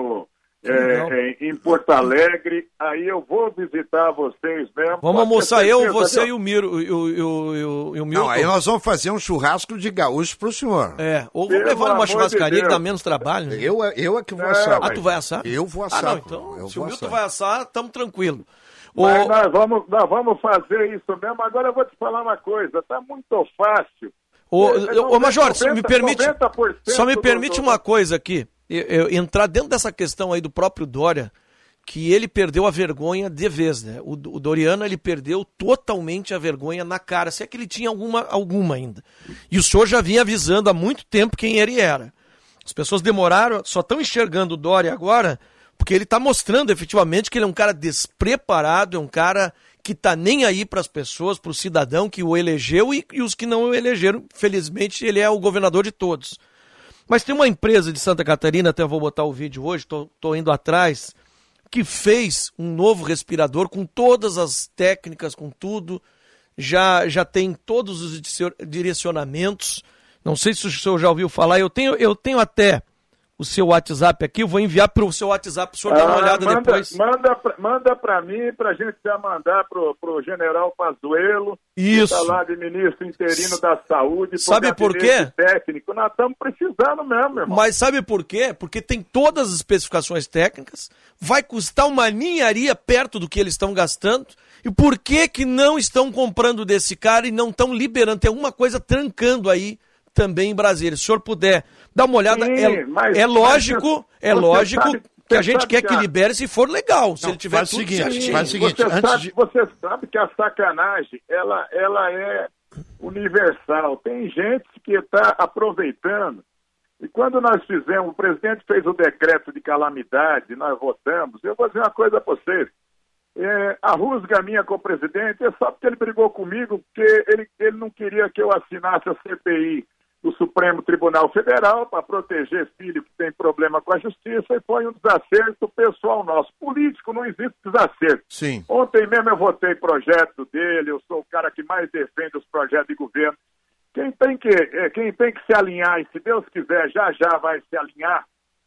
em Porto Alegre, aí eu vou visitar vocês mesmo. Vamos almoçar você e o Miro e o Milton. Não, aí nós vamos fazer um churrasco de gaúcho pro senhor. Ou vamos levar numa churrascaria que dá menos trabalho. Né? Eu é que vou assar. Tu vai assar? Eu vou assar. Não, então, se o Milton vai assar, estamos tranquilos. Mas nós vamos fazer isso mesmo. Agora eu vou te falar uma coisa, tá muito fácil. Major, só me permite uma coisa aqui. Eu entrar dentro dessa questão aí do próprio Dória, que ele perdeu a vergonha de vez, né? O Doriano, ele perdeu totalmente a vergonha na cara, se é que ele tinha alguma ainda. E o senhor já vinha avisando há muito tempo quem ele era. As pessoas demoraram, só estão enxergando o Dória agora, porque ele está mostrando efetivamente que ele é um cara despreparado, é um cara que está nem aí para as pessoas, para o cidadão que o elegeu e os que não o elegeram. Felizmente, ele é o governador de todos. Mas tem uma empresa de Santa Catarina, até vou botar o vídeo hoje, tô indo atrás, que fez um novo respirador com todas as técnicas, com tudo, já tem todos os direcionamentos. Não sei se o senhor já ouviu falar, eu tenho até o seu WhatsApp aqui, eu vou enviar para o seu WhatsApp, o senhor dar uma olhada depois. Manda para mim, para a gente já mandar pro General Pazuello, isso, que está lá de ministro interino da Saúde. Sabe por quê? Técnico, nós estamos precisando mesmo, irmão. Mas sabe por quê? Porque tem todas as especificações técnicas, vai custar uma ninharia perto do que eles estão gastando, e por que não estão comprando desse cara e não estão liberando? Tem alguma coisa trancando aí também em Brasília. Se o senhor puder dar uma olhada, é lógico que a gente quer que libere se for legal. Se ele tiver tudo certinho. Faz o seguinte, você sabe que a sacanagem, ela é universal. Tem gente que está aproveitando. E quando nós fizemos, o presidente fez o decreto de calamidade, nós votamos. Eu vou dizer uma coisa para vocês. A rusga minha com o presidente é só porque ele brigou comigo, porque ele não queria que eu assinasse a CPI do Supremo Tribunal Federal para proteger filho que tem problema com a justiça, e foi um desacerto pessoal nosso. Político não existe desacerto. Sim. Ontem mesmo eu votei projeto dele, eu sou o cara que mais defende os projetos de governo. Quem tem que se alinhar, e se Deus quiser já vai se alinhar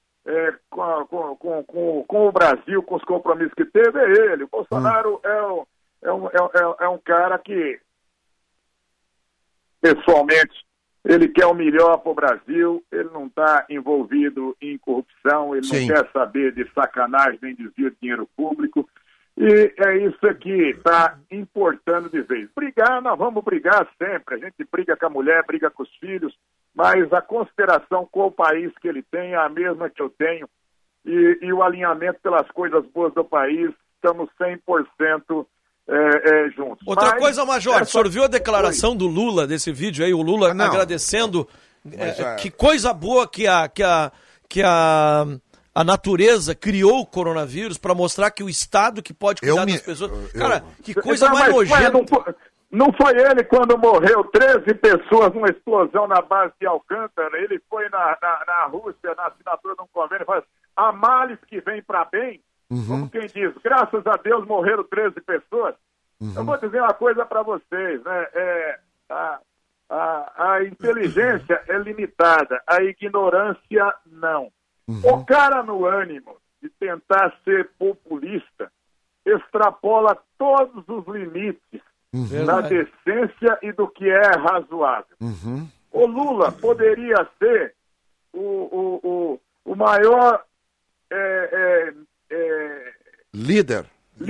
com o Brasil, com os compromissos que teve, é ele. O Bolsonaro é um cara que, pessoalmente, ele quer o melhor para o Brasil, ele não está envolvido em corrupção, ele não quer saber de sacanagem nem desvio de dinheiro público. E é isso aqui, está importando de vez. Brigar, nós vamos brigar sempre. A gente briga com a mulher, briga com os filhos, mas a consideração com o país que ele tem é a mesma que eu tenho. E o alinhamento pelas coisas boas do país, estamos 100% juntos. Outra coisa, Major, o senhor viu a declaração do Lula, desse vídeo aí, o Lula agradecendo, que coisa boa que a natureza criou o coronavírus para mostrar que o Estado que pode cuidar das pessoas. Cara, que coisa mais nojenta. Não foi ele quando morreu 13 pessoas numa explosão na base de Alcântara? Ele foi na Rússia, na assinatura de um convênio, e falou: há males que vêm para bem, como quem diz, graças a Deus morreram 13 pessoas. Eu vou dizer uma coisa para vocês, né? A inteligência é limitada, a ignorância não. O cara no ânimo de tentar ser populista extrapola todos os limites da decência e do que é razoável. O Lula poderia ser o maior líder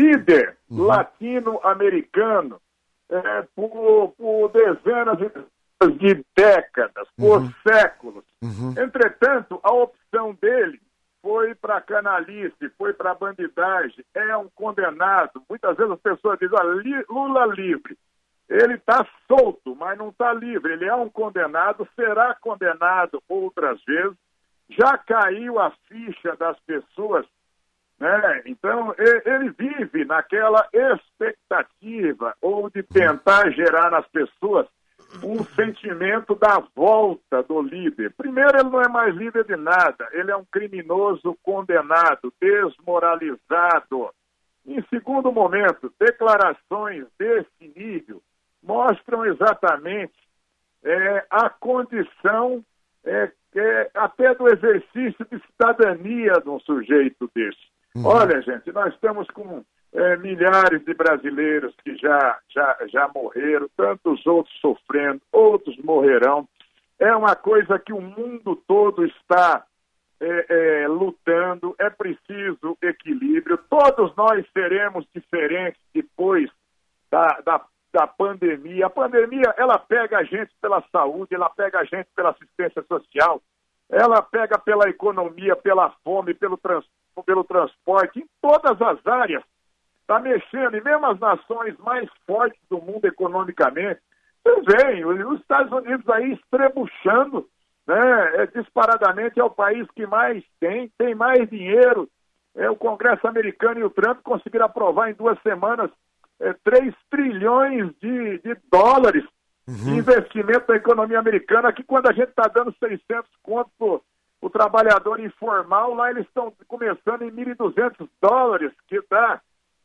latino-americano por dezenas de décadas, por séculos. Entretanto, a opção dele foi para canalice, foi para bandidagem, é um condenado. Muitas vezes as pessoas dizem: Lula livre. Ele está solto, mas não está livre. Ele é um condenado, será condenado outras vezes. Já caiu a ficha das pessoas, né? Então, ele vive naquela expectativa ou de tentar gerar nas pessoas um sentimento da volta do líder. Primeiro, ele não é mais líder de nada. Ele é um criminoso condenado, desmoralizado. Em segundo momento, declarações desse nível mostram exatamente a condição até do exercício de cidadania de um sujeito desse. Olha, gente, nós estamos com milhares de brasileiros que já morreram, tantos outros sofrendo, outros morrerão. É uma coisa que o mundo todo está lutando, é preciso equilíbrio. Todos nós seremos diferentes depois da pandemia. A pandemia, ela pega a gente pela saúde, ela pega a gente pela assistência social, ela pega pela economia, pela fome, pelo transporte, em todas as áreas. Está mexendo, e mesmo as nações mais fortes do mundo economicamente, vocês veem, os Estados Unidos aí estrebuchando, né? Disparadamente é o país que mais tem mais dinheiro. O Congresso americano e o Trump conseguiram aprovar em 2 semanas 3 trilhões de dólares de investimento na economia americana, que quando a gente está dando 600 contos para o trabalhador informal, lá eles estão começando em $1.200, que dá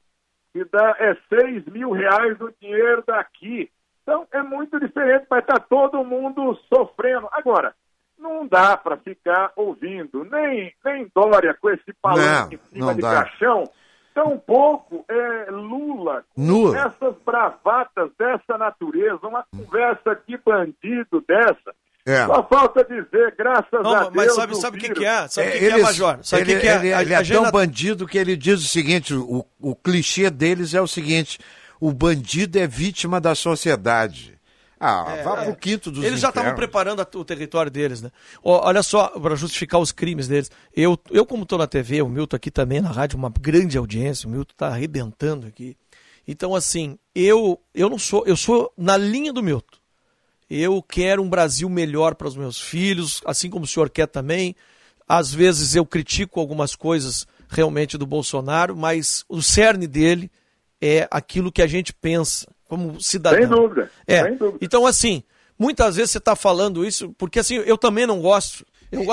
6 mil reais do dinheiro daqui. Então é muito diferente, mas está todo mundo sofrendo. Agora, não dá para ficar ouvindo nem Dória com esse palanque em cima de caixão, tampouco Lula com essas bravatas dessa natureza, uma conversa de bandido dessa. Só falta dizer, graças a Deus. Mas sabe o que é? Sabe o que é, Major? Sabe ele é tão bandido que ele diz o seguinte: o clichê deles é o seguinte: o bandido é vítima da sociedade. Vá pro quinto dos Eles já estavam preparando o território deles, né? Olha só, para justificar os crimes deles. Eu como estou na TV, o Milton aqui também na rádio, uma grande audiência, o Milton está arrebentando aqui. Então, assim, eu sou na linha do Milton. Eu quero um Brasil melhor para os meus filhos, assim como o senhor quer também. Às vezes eu critico algumas coisas realmente do Bolsonaro, mas o cerne dele é aquilo que a gente pensa como cidadão. Sem dúvida. Sem dúvida. Então, assim, muitas vezes você está falando isso, porque assim, eu também não gosto.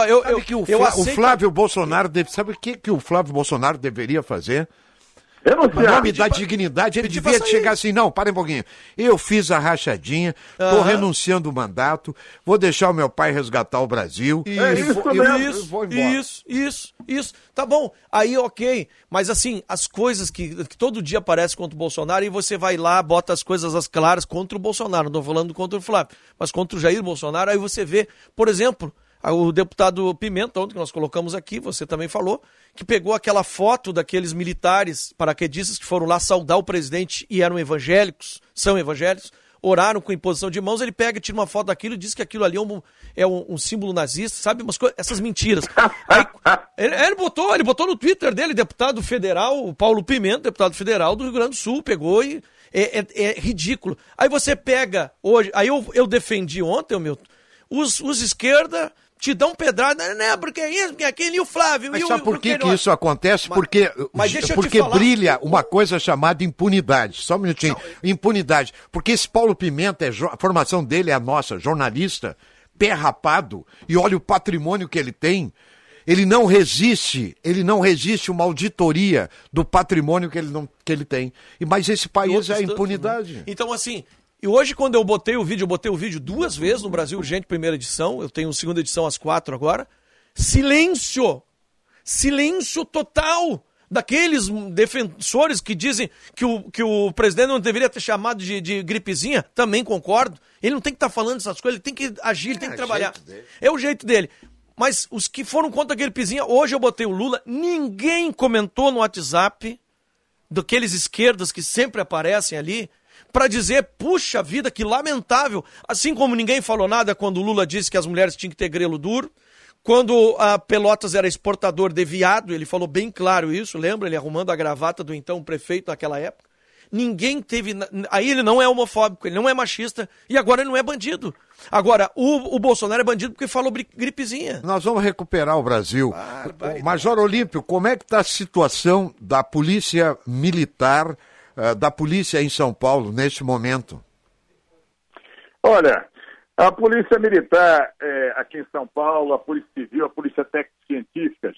O Flávio Bolsonaro sabe o que o Flávio Bolsonaro deveria fazer? Em nome da dignidade, ele devia chegar assim: não, para um pouquinho. Eu fiz a rachadinha, estou renunciando o mandato, vou deixar o meu pai resgatar o Brasil. Vou embora. Isso. Tá bom, aí ok. Mas assim, as coisas que todo dia aparecem contra o Bolsonaro, e você vai lá, bota as coisas às claras contra o Bolsonaro. Não estou falando contra o Flávio, mas contra o Jair Bolsonaro. Aí você vê, por exemplo, o deputado Pimenta, ontem que nós colocamos aqui, você também falou, que pegou aquela foto daqueles militares paraquedistas que foram lá saudar o presidente e eram evangélicos, são evangélicos, oraram com imposição de mãos. Ele pega e tira uma foto daquilo e diz que aquilo ali é um símbolo nazista, sabe? Essas mentiras. Aí, ele botou no Twitter dele, deputado federal, o Paulo Pimenta, deputado federal do Rio Grande do Sul, pegou e é ridículo. Aí você pega hoje, aí eu defendi ontem, Milton, os esquerda te dão pedrada, né? Porque é isso, porque aquele e o Flávio. Mas e sabe por que isso acontece? Porque brilha uma coisa chamada impunidade. Só um minutinho. Impunidade. Porque esse Paulo Pimenta, a formação dele é a nossa, jornalista, pé rapado, e olha o patrimônio que ele tem. Ele não resiste uma auditoria do patrimônio que ele tem. Mas esse país é a impunidade. Né? Então, assim, e hoje quando eu botei o vídeo 2 vezes no Brasil Urgente, primeira edição, eu tenho segunda edição às 4 agora, silêncio total daqueles defensores que dizem que o presidente não deveria ter chamado de gripezinha, também concordo. Ele não tem que estar falando essas coisas, ele tem que agir, ele tem que trabalhar. É o jeito dele. Mas os que foram contra a gripezinha, hoje eu botei o Lula, ninguém comentou no WhatsApp daqueles esquerdas que sempre aparecem ali, para dizer, puxa vida, que lamentável. Assim como ninguém falou nada quando o Lula disse que as mulheres tinham que ter grelo duro, quando a Pelotas era exportador de viado, ele falou bem claro isso, lembra? Ele arrumando a gravata do então prefeito naquela época. Ninguém teve... Aí ele não é homofóbico, ele não é machista e agora ele não é bandido. Agora, o Bolsonaro é bandido porque falou gripezinha. Nós vamos recuperar o Brasil. Major Olímpio, como é que está a situação da polícia militar, da polícia em São Paulo neste momento? Olha, a polícia militar aqui em São Paulo, a polícia civil, a polícia técnico-científica,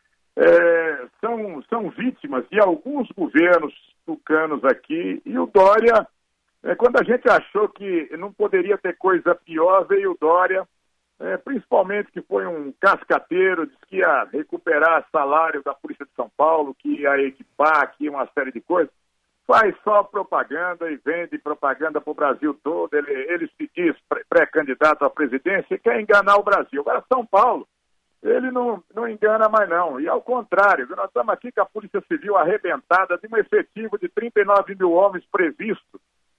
são vítimas de alguns governos tucanos aqui, e o Dória, quando a gente achou que não poderia ter coisa pior, veio o Dória, principalmente que foi um cascateiro, disse que ia recuperar salário da Polícia de São Paulo, que ia equipar, que ia uma série de coisas, faz só propaganda e vende propaganda para o Brasil todo, ele se diz pré-candidato à presidência e quer enganar o Brasil. Agora, São Paulo, ele não engana mais não, e ao contrário, nós estamos aqui com a Polícia Civil arrebentada de um efetivo de 39 mil homens previsto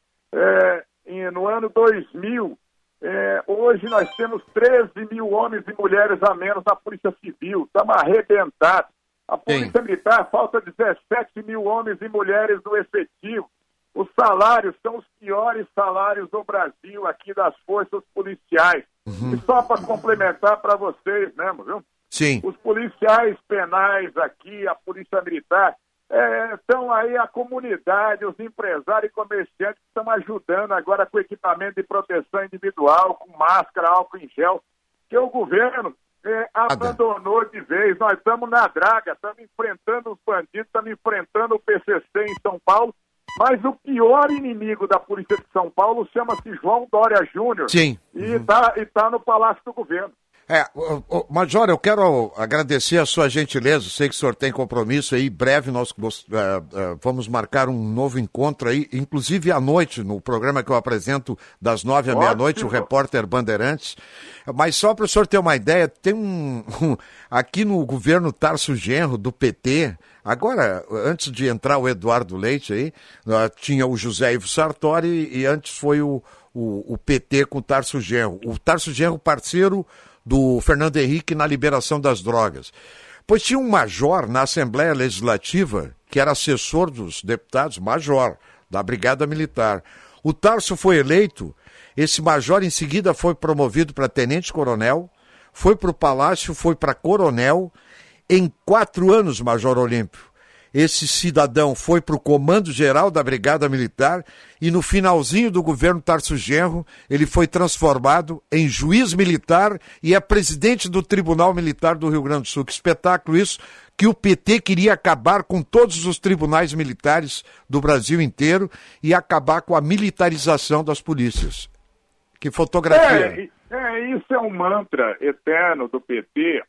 no ano 2000, hoje nós temos 13 mil homens e mulheres a menos na Polícia Civil, estamos arrebentados. A Polícia Militar falta 17 mil homens e mulheres no efetivo. Os salários são os piores salários do Brasil aqui das forças policiais. E só para complementar para vocês mesmo, viu? Sim. Os policiais penais aqui, a Polícia Militar, estão aí a comunidade, os empresários e comerciantes que estão ajudando agora com equipamento de proteção individual, com máscara, álcool em gel, que o governo abandonou de vez. Nós estamos na draga, estamos enfrentando os bandidos, estamos enfrentando o PCC em São Paulo, mas o pior inimigo da Polícia de São Paulo chama-se João Dória Júnior. Sim. E tá no Palácio do Governo. Major, eu quero agradecer a sua gentileza, sei que o senhor tem compromisso aí, em breve nós vamos marcar um novo encontro aí, inclusive à noite, no programa que eu apresento das 9 à meia-noite, o Repórter Bandeirantes, mas só para o senhor ter uma ideia, tem aqui no governo Tarso Genro, do PT, agora, antes de entrar o Eduardo Leite aí, tinha o José Ivo Sartori e antes foi o PT com o Tarso Genro. O Tarso Genro parceiro do Fernando Henrique na liberação das drogas. Pois tinha um major na Assembleia Legislativa, que era assessor dos deputados, major da Brigada Militar. O Tarso foi eleito, esse major em seguida foi promovido para tenente-coronel, foi para o Palácio, foi para coronel. Em 4 anos, Major Olímpio, esse cidadão foi para o Comando Geral da Brigada Militar e no finalzinho do governo Tarso Genro, ele foi transformado em juiz militar e é presidente do Tribunal Militar do Rio Grande do Sul. Que espetáculo isso, que o PT queria acabar com todos os tribunais militares do Brasil inteiro e acabar com a militarização das polícias. Que fotografia. Isso é um mantra eterno do PT,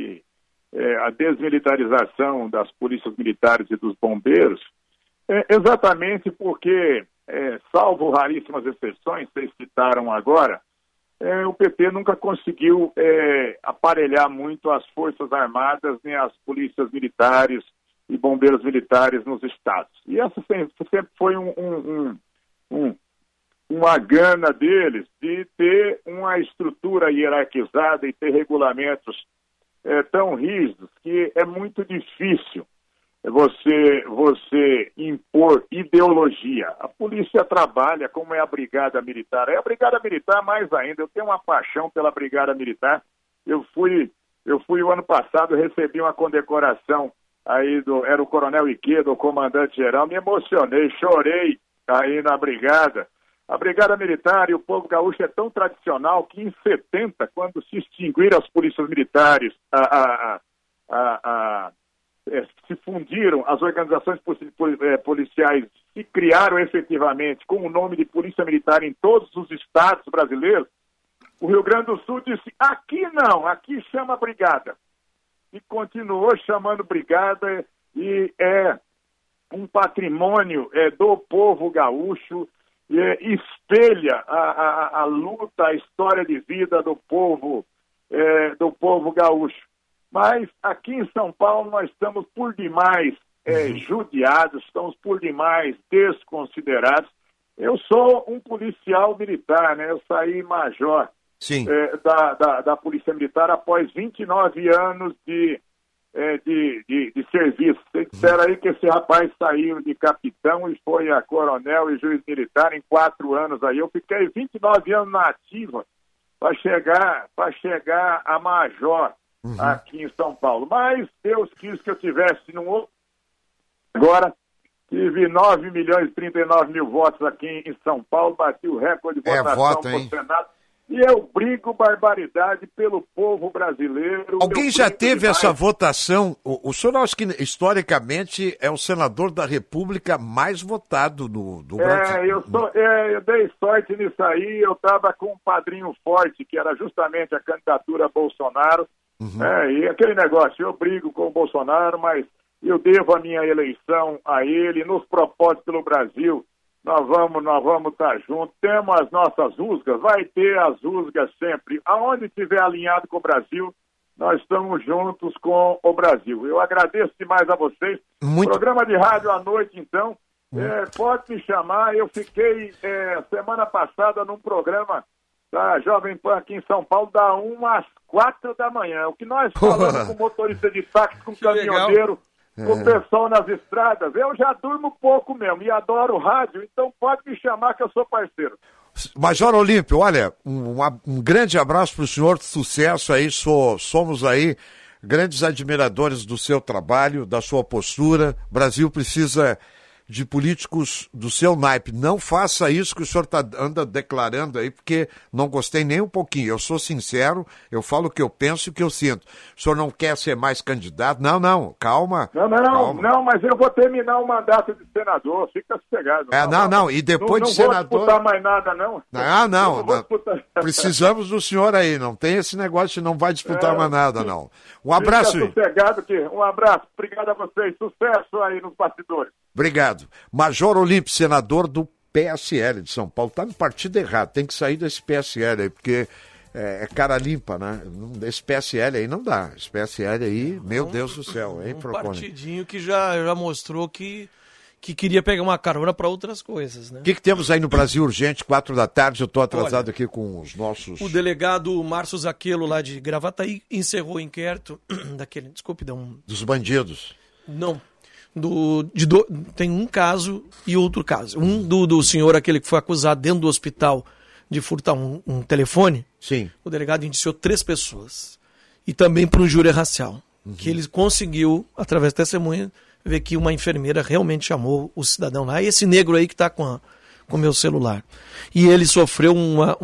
a desmilitarização das polícias militares e dos bombeiros, exatamente porque, salvo raríssimas exceções, vocês citaram agora, o PT nunca conseguiu aparelhar muito as Forças Armadas nem as polícias militares e bombeiros militares nos estados. E essa sempre foi uma gana deles de ter uma estrutura hierarquizada e ter regulamentos tão rígidos que é muito difícil você impor ideologia. A polícia trabalha como é a Brigada Militar. É a Brigada Militar mais ainda. Eu tenho uma paixão pela Brigada Militar, Eu fui o ano passado, recebi uma condecoração aí era o Coronel Iquedo, o comandante-geral, me emocionei, chorei aí na brigada. A Brigada Militar e o povo gaúcho é tão tradicional que em 70, quando se extinguiram as polícias militares, se fundiram, as organizações policiais se criaram efetivamente com o nome de Polícia Militar em todos os estados brasileiros, o Rio Grande do Sul disse, aqui não, aqui chama Brigada. E continuou chamando Brigada e é um patrimônio do povo gaúcho, espelha a luta, a história de vida do povo gaúcho. Mas aqui em São Paulo nós estamos por demais judiados, estamos por demais desconsiderados. Eu sou um policial militar, né? Eu saí major da Polícia Militar após 29 anos de serviço. Vocês disseram aí que esse rapaz saiu de capitão e foi a coronel e juiz militar em 4 anos aí. Eu fiquei 29 anos na ativa para chegar a major aqui em São Paulo. Mas Deus quis que eu tivesse num outro. Agora tive 9.039.000 votos aqui em São Paulo, bati o recorde de votação para o Senado. E eu brigo barbaridade pelo povo brasileiro. Alguém já teve essa votação? O senhor, acho que historicamente é o senador da República mais votado do Brasil. Eu dei sorte nisso aí. Eu estava com um padrinho forte, que era justamente a candidatura a Bolsonaro. E aquele negócio, eu brigo com o Bolsonaro, mas eu devo a minha eleição a ele, nos propósitos pelo Brasil. Nós vamos estar juntos, temos as nossas rusgas, vai ter as rusgas sempre. Aonde estiver alinhado com o Brasil, nós estamos juntos com o Brasil. Eu agradeço demais a vocês. Programa de rádio à noite, então, pode me chamar. Eu fiquei semana passada num programa da Jovem Pan aqui em São Paulo, da 1 às 4 da manhã. O que nós falamos com motorista de táxi, com caminhoneiro, com o pessoal nas estradas, eu já durmo pouco mesmo e adoro rádio, então pode me chamar que eu sou parceiro. Major Olímpio, olha, um grande abraço para o senhor, sucesso aí, somos aí grandes admiradores do seu trabalho, da sua postura. O Brasil precisa de políticos do seu naipe. Não faça isso que o senhor anda declarando aí, porque não gostei nem um pouquinho. Eu sou sincero, eu falo o que eu penso e o que eu sinto. O senhor não quer ser mais candidato? Não, calma. Não, mas eu vou terminar o mandato de senador, fica sossegado. E depois de senador... Não vou disputar mais nada, não. Não. Precisamos do senhor aí, não tem esse negócio de não vai disputar mais nada, não. Um abraço. Fica sossegado aqui, um abraço, obrigado a vocês, sucesso aí nos bastidores. Obrigado. Major Olímpio, senador do PSL de São Paulo. Está no partido errado, tem que sair desse PSL aí, porque é cara limpa, né? Esse PSL aí não dá. Esse PSL aí, meu Deus do céu, hein, Procone? Partidinho que já mostrou que queria pegar uma carona para outras coisas, né? O que temos aí no Brasil Urgente, 4 da tarde? Eu estou atrasado aqui com os nossos... O delegado Márcio Zaquelo, lá de Gravataí, encerrou o inquérito daquele... Desculpe, dos bandidos. Não. Tem um caso e outro caso. Um do senhor, aquele que foi acusado dentro do hospital de furtar um telefone. Sim. O delegado indiciou 3 pessoas. E também para um júri racial. Que ele conseguiu, através de testemunha, ver que uma enfermeira realmente chamou o cidadão lá. E esse negro aí que está com o meu celular. E ele sofreu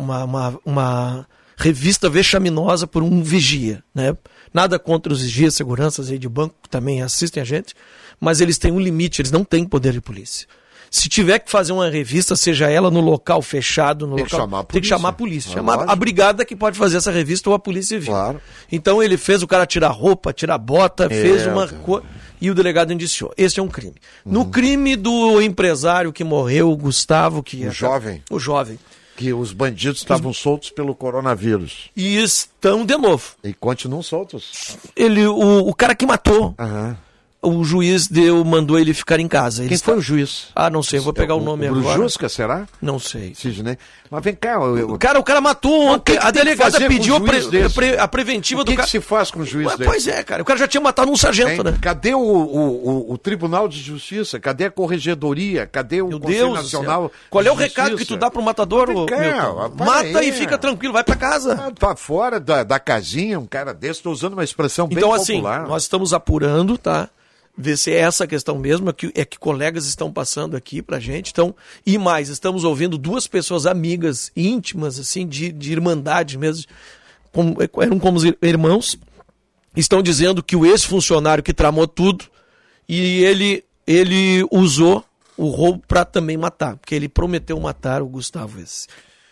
uma revista vexaminosa por um vigia, né? Nada contra os vigias, seguranças aí de banco, que também assistem a gente, mas eles têm um limite, eles não têm poder de polícia. Se tiver que fazer uma revista, seja ela no local fechado, tem que chamar a polícia. Chamar a brigada que pode fazer essa revista ou a polícia civil. Claro. Então ele fez o cara tirar roupa, tirar bota, fez uma coisa e o delegado indiciou. Esse é um crime. No crime do empresário que morreu, o Gustavo, o jovem. Que os bandidos estavam soltos pelo coronavírus. E estão de novo. E continuam soltos. O cara que matou. o juiz mandou ele ficar em casa. Quem foi o juiz? Não sei, vou pegar o nome agora. O Jusca, será? Não sei. Sidney. Mas vem cá... O cara matou ontem, a delegada pediu a preventiva do cara. O que se faz com o juiz desse? Pois é, cara, o cara já tinha matado um sargento, né? Cadê o Tribunal de Justiça? Cadê a Corregedoria? Cadê o Conselho Nacional? Qual é o recado que tu dá pro matador? Mata e fica tranquilo, vai pra casa. Pra fora da casinha, um cara desse, tô usando uma expressão bem popular. Então, assim, nós estamos apurando, tá? Ver se é essa a questão mesmo, é que colegas estão passando aqui pra gente. Então, e mais, estamos ouvindo duas pessoas amigas, íntimas, assim, de irmandade mesmo, eram como irmãos, estão dizendo que o ex-funcionário que tramou tudo, e ele usou o roubo pra também matar, porque ele prometeu matar o Gustavo esse.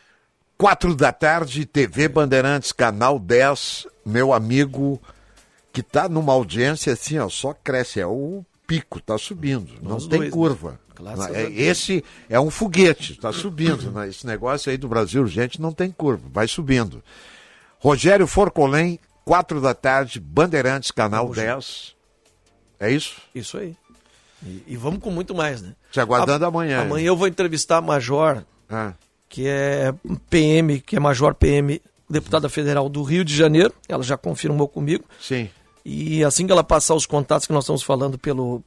4h, TV Bandeirantes, Canal 10, meu amigo... que tá numa audiência assim, ó, só cresce, é o pico, tá subindo, não tem curva. Esse é um foguete, tá subindo, né? Esse negócio aí do Brasil, gente, não tem curva, vai subindo. Rogério Forcolém, 4h, Bandeirantes, Canal 10. É isso? Isso aí. E vamos com muito mais, né? Te aguardando amanhã. Amanhã eu vou entrevistar a Major, que é PM, que é Major PM, deputada federal do Rio de Janeiro, ela já confirmou comigo. Sim. E assim que ela passar os contatos que nós estamos falando pelo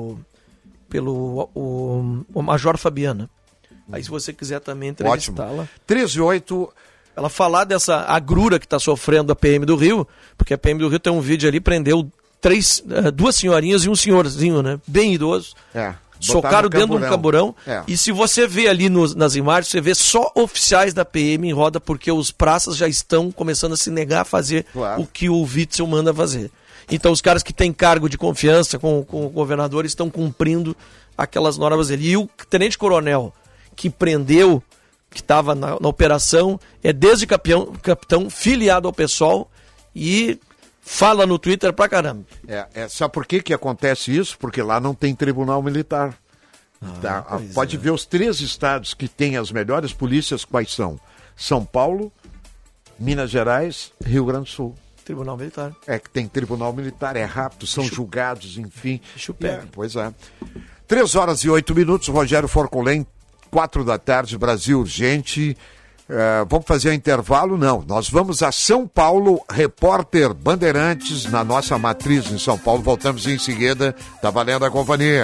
Major Fabiana. Aí se você quiser também entrevistá-la. 13h08. Ela falar dessa agrura que está sofrendo a PM do Rio, porque a PM do Rio tem um vídeo ali, prendeu duas senhorinhas e um senhorzinho, né? Bem idoso. Socaram dentro de um camburão. E se você vê ali nas imagens, você vê só oficiais da PM em roda, porque os praças já estão começando a se negar a fazer o que o Witzel manda fazer. Então os caras que têm cargo de confiança com o governador estão cumprindo aquelas normas dele. E o tenente-coronel que prendeu, que estava na operação, é desde capitão filiado ao PSOL e fala no Twitter pra caramba. Sabe por que acontece isso? Porque lá não tem tribunal militar. Pode ver os 3 estados que têm as melhores polícias, quais são? São Paulo, Minas Gerais, Rio Grande do Sul. Tribunal militar. Que tem tribunal militar, é rápido, são julgados, enfim. Pois é. 3h08, Rogério Forcolém, 4h, Brasil Urgente. Vamos fazer um intervalo? Não, nós vamos a São Paulo, repórter Bandeirantes, na nossa matriz em São Paulo. Voltamos em seguida, tá valendo a companhia.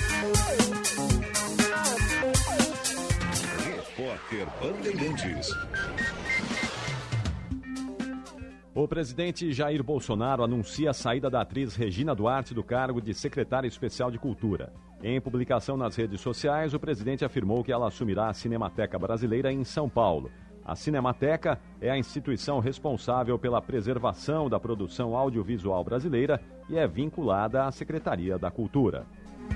Repórter Bandeirantes. O presidente Jair Bolsonaro anuncia a saída da atriz Regina Duarte do cargo de secretária especial de Cultura. Em publicação nas redes sociais, o presidente afirmou que ela assumirá a Cinemateca Brasileira em São Paulo. A Cinemateca é a instituição responsável pela preservação da produção audiovisual brasileira e é vinculada à Secretaria da Cultura.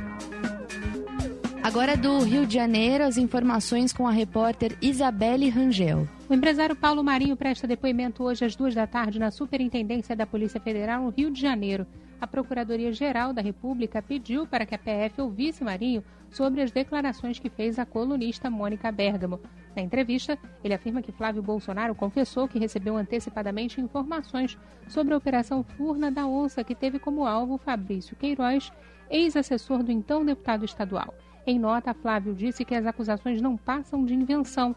Agora do Rio de Janeiro, as informações com a repórter Isabelle Rangel. O empresário Paulo Marinho presta depoimento hoje às 14h na Superintendência da Polícia Federal no Rio de Janeiro. A Procuradoria-Geral da República pediu para que a PF ouvisse Marinho sobre as declarações que fez a colunista Mônica Bergamo. Na entrevista, ele afirma que Flávio Bolsonaro confessou que recebeu antecipadamente informações sobre a Operação Furna da Onça, que teve como alvo Fabrício Queiroz, ex-assessor do então deputado estadual. Em nota, Flávio disse que as acusações não passam de invenção.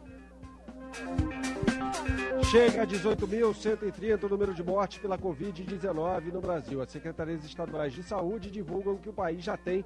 Chega a 18.130 o número de mortes pela Covid-19 no Brasil. As secretarias estaduais de saúde divulgam que o país já tem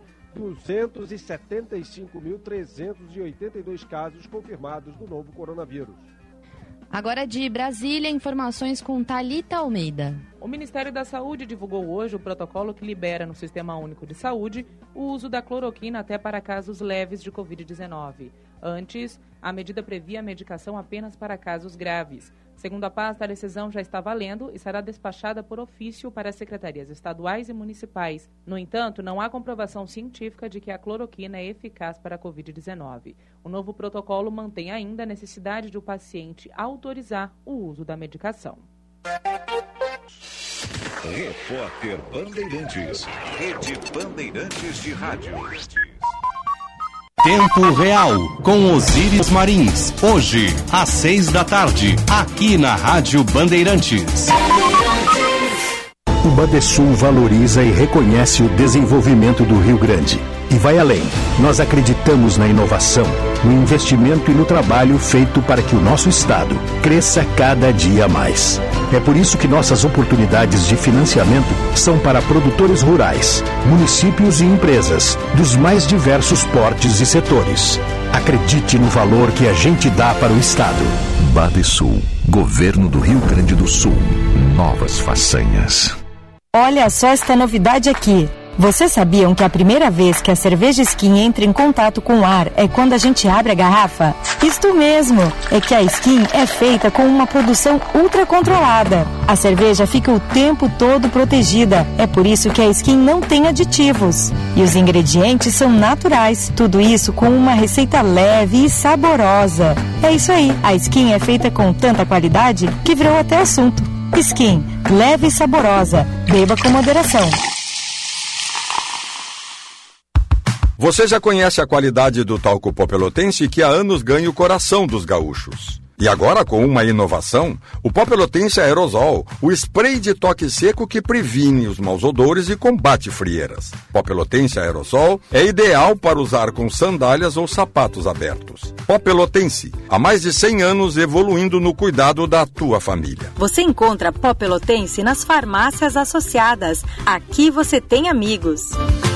275.382 casos confirmados do novo coronavírus. Agora de Brasília, informações com Thalita Almeida. O Ministério da Saúde divulgou hoje o protocolo que libera no Sistema Único de Saúde o uso da cloroquina até para casos leves de Covid-19. Antes, a medida previa a medicação apenas para casos graves. Segundo a pasta, a decisão já está valendo e será despachada por ofício para as secretarias estaduais e municipais. No entanto, não há comprovação científica de que a cloroquina é eficaz para a Covid-19. O novo protocolo mantém ainda a necessidade de o paciente autorizar o uso da medicação. Repórter Bandeirantes. Rede Bandeirantes de Rádio. Tempo Real, com Osíris Marins. Hoje, às 6 da tarde, aqui na Rádio Bandeirantes. O Badesul valoriza e reconhece o desenvolvimento do Rio Grande. E vai além. Nós acreditamos na inovação, no investimento e no trabalho feito para que o nosso Estado cresça cada dia mais. É por isso que nossas oportunidades de financiamento são para produtores rurais, municípios e empresas dos mais diversos portes e setores. Acredite no valor que a gente dá para o Estado. Badesul, Governo do Rio Grande do Sul. Novas façanhas. Olha só esta novidade aqui. Vocês sabiam que a primeira vez que a cerveja Skin entra em contato com o ar é quando a gente abre a garrafa? Isto mesmo, é que a Skin é feita com uma produção ultra controlada. A cerveja fica o tempo todo protegida, é por isso que a Skin não tem aditivos. E os ingredientes são naturais, tudo isso com uma receita leve e saborosa. É isso aí, a Skin é feita com tanta qualidade que virou até assunto. Skin, leve e saborosa, beba com moderação. Você já conhece a qualidade do talco pó pelotense que há anos ganha o coração dos gaúchos. E agora, com uma inovação, o pó pelotense aerosol, o spray de toque seco que previne os maus odores e combate frieiras. Pó pelotense aerosol é ideal para usar com sandálias ou sapatos abertos. Pó pelotense, há mais de 100 anos evoluindo no cuidado da tua família. Você encontra pó pelotense nas farmácias associadas. Aqui você tem amigos.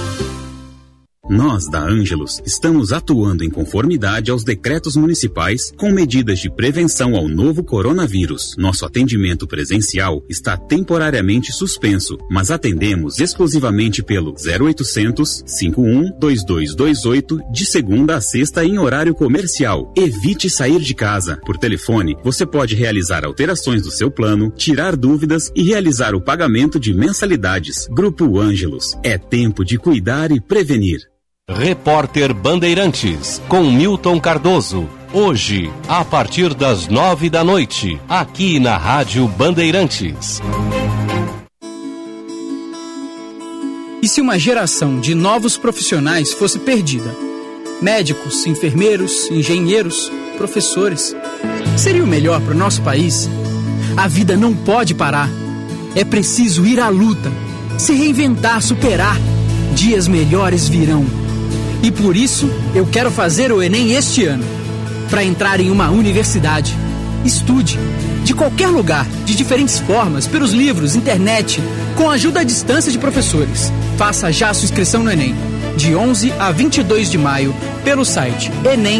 Nós, da Ângelos, estamos atuando em conformidade aos decretos municipais com medidas de prevenção ao novo coronavírus. Nosso atendimento presencial está temporariamente suspenso, mas atendemos exclusivamente pelo 0800 51 2228 de segunda a sexta em horário comercial. Evite sair de casa. Por telefone, você pode realizar alterações do seu plano, tirar dúvidas e realizar o pagamento de mensalidades. Grupo Ângelos. É tempo de cuidar e prevenir. Repórter Bandeirantes, com Milton Cardoso. Hoje, a partir das 9 da noite, aqui na Rádio Bandeirantes. E se uma geração de novos profissionais fosse perdida? Médicos, enfermeiros, engenheiros, professores. Seria o melhor para o nosso país? A vida não pode parar. É preciso ir à luta, se reinventar, superar. Dias melhores virão. E por isso, eu quero fazer o Enem este ano. Para entrar em uma universidade. Estude. De qualquer lugar, de diferentes formas, pelos livros, internet, com a ajuda à distância de professores. Faça já a sua inscrição no Enem. De 11 a 22 de maio, pelo site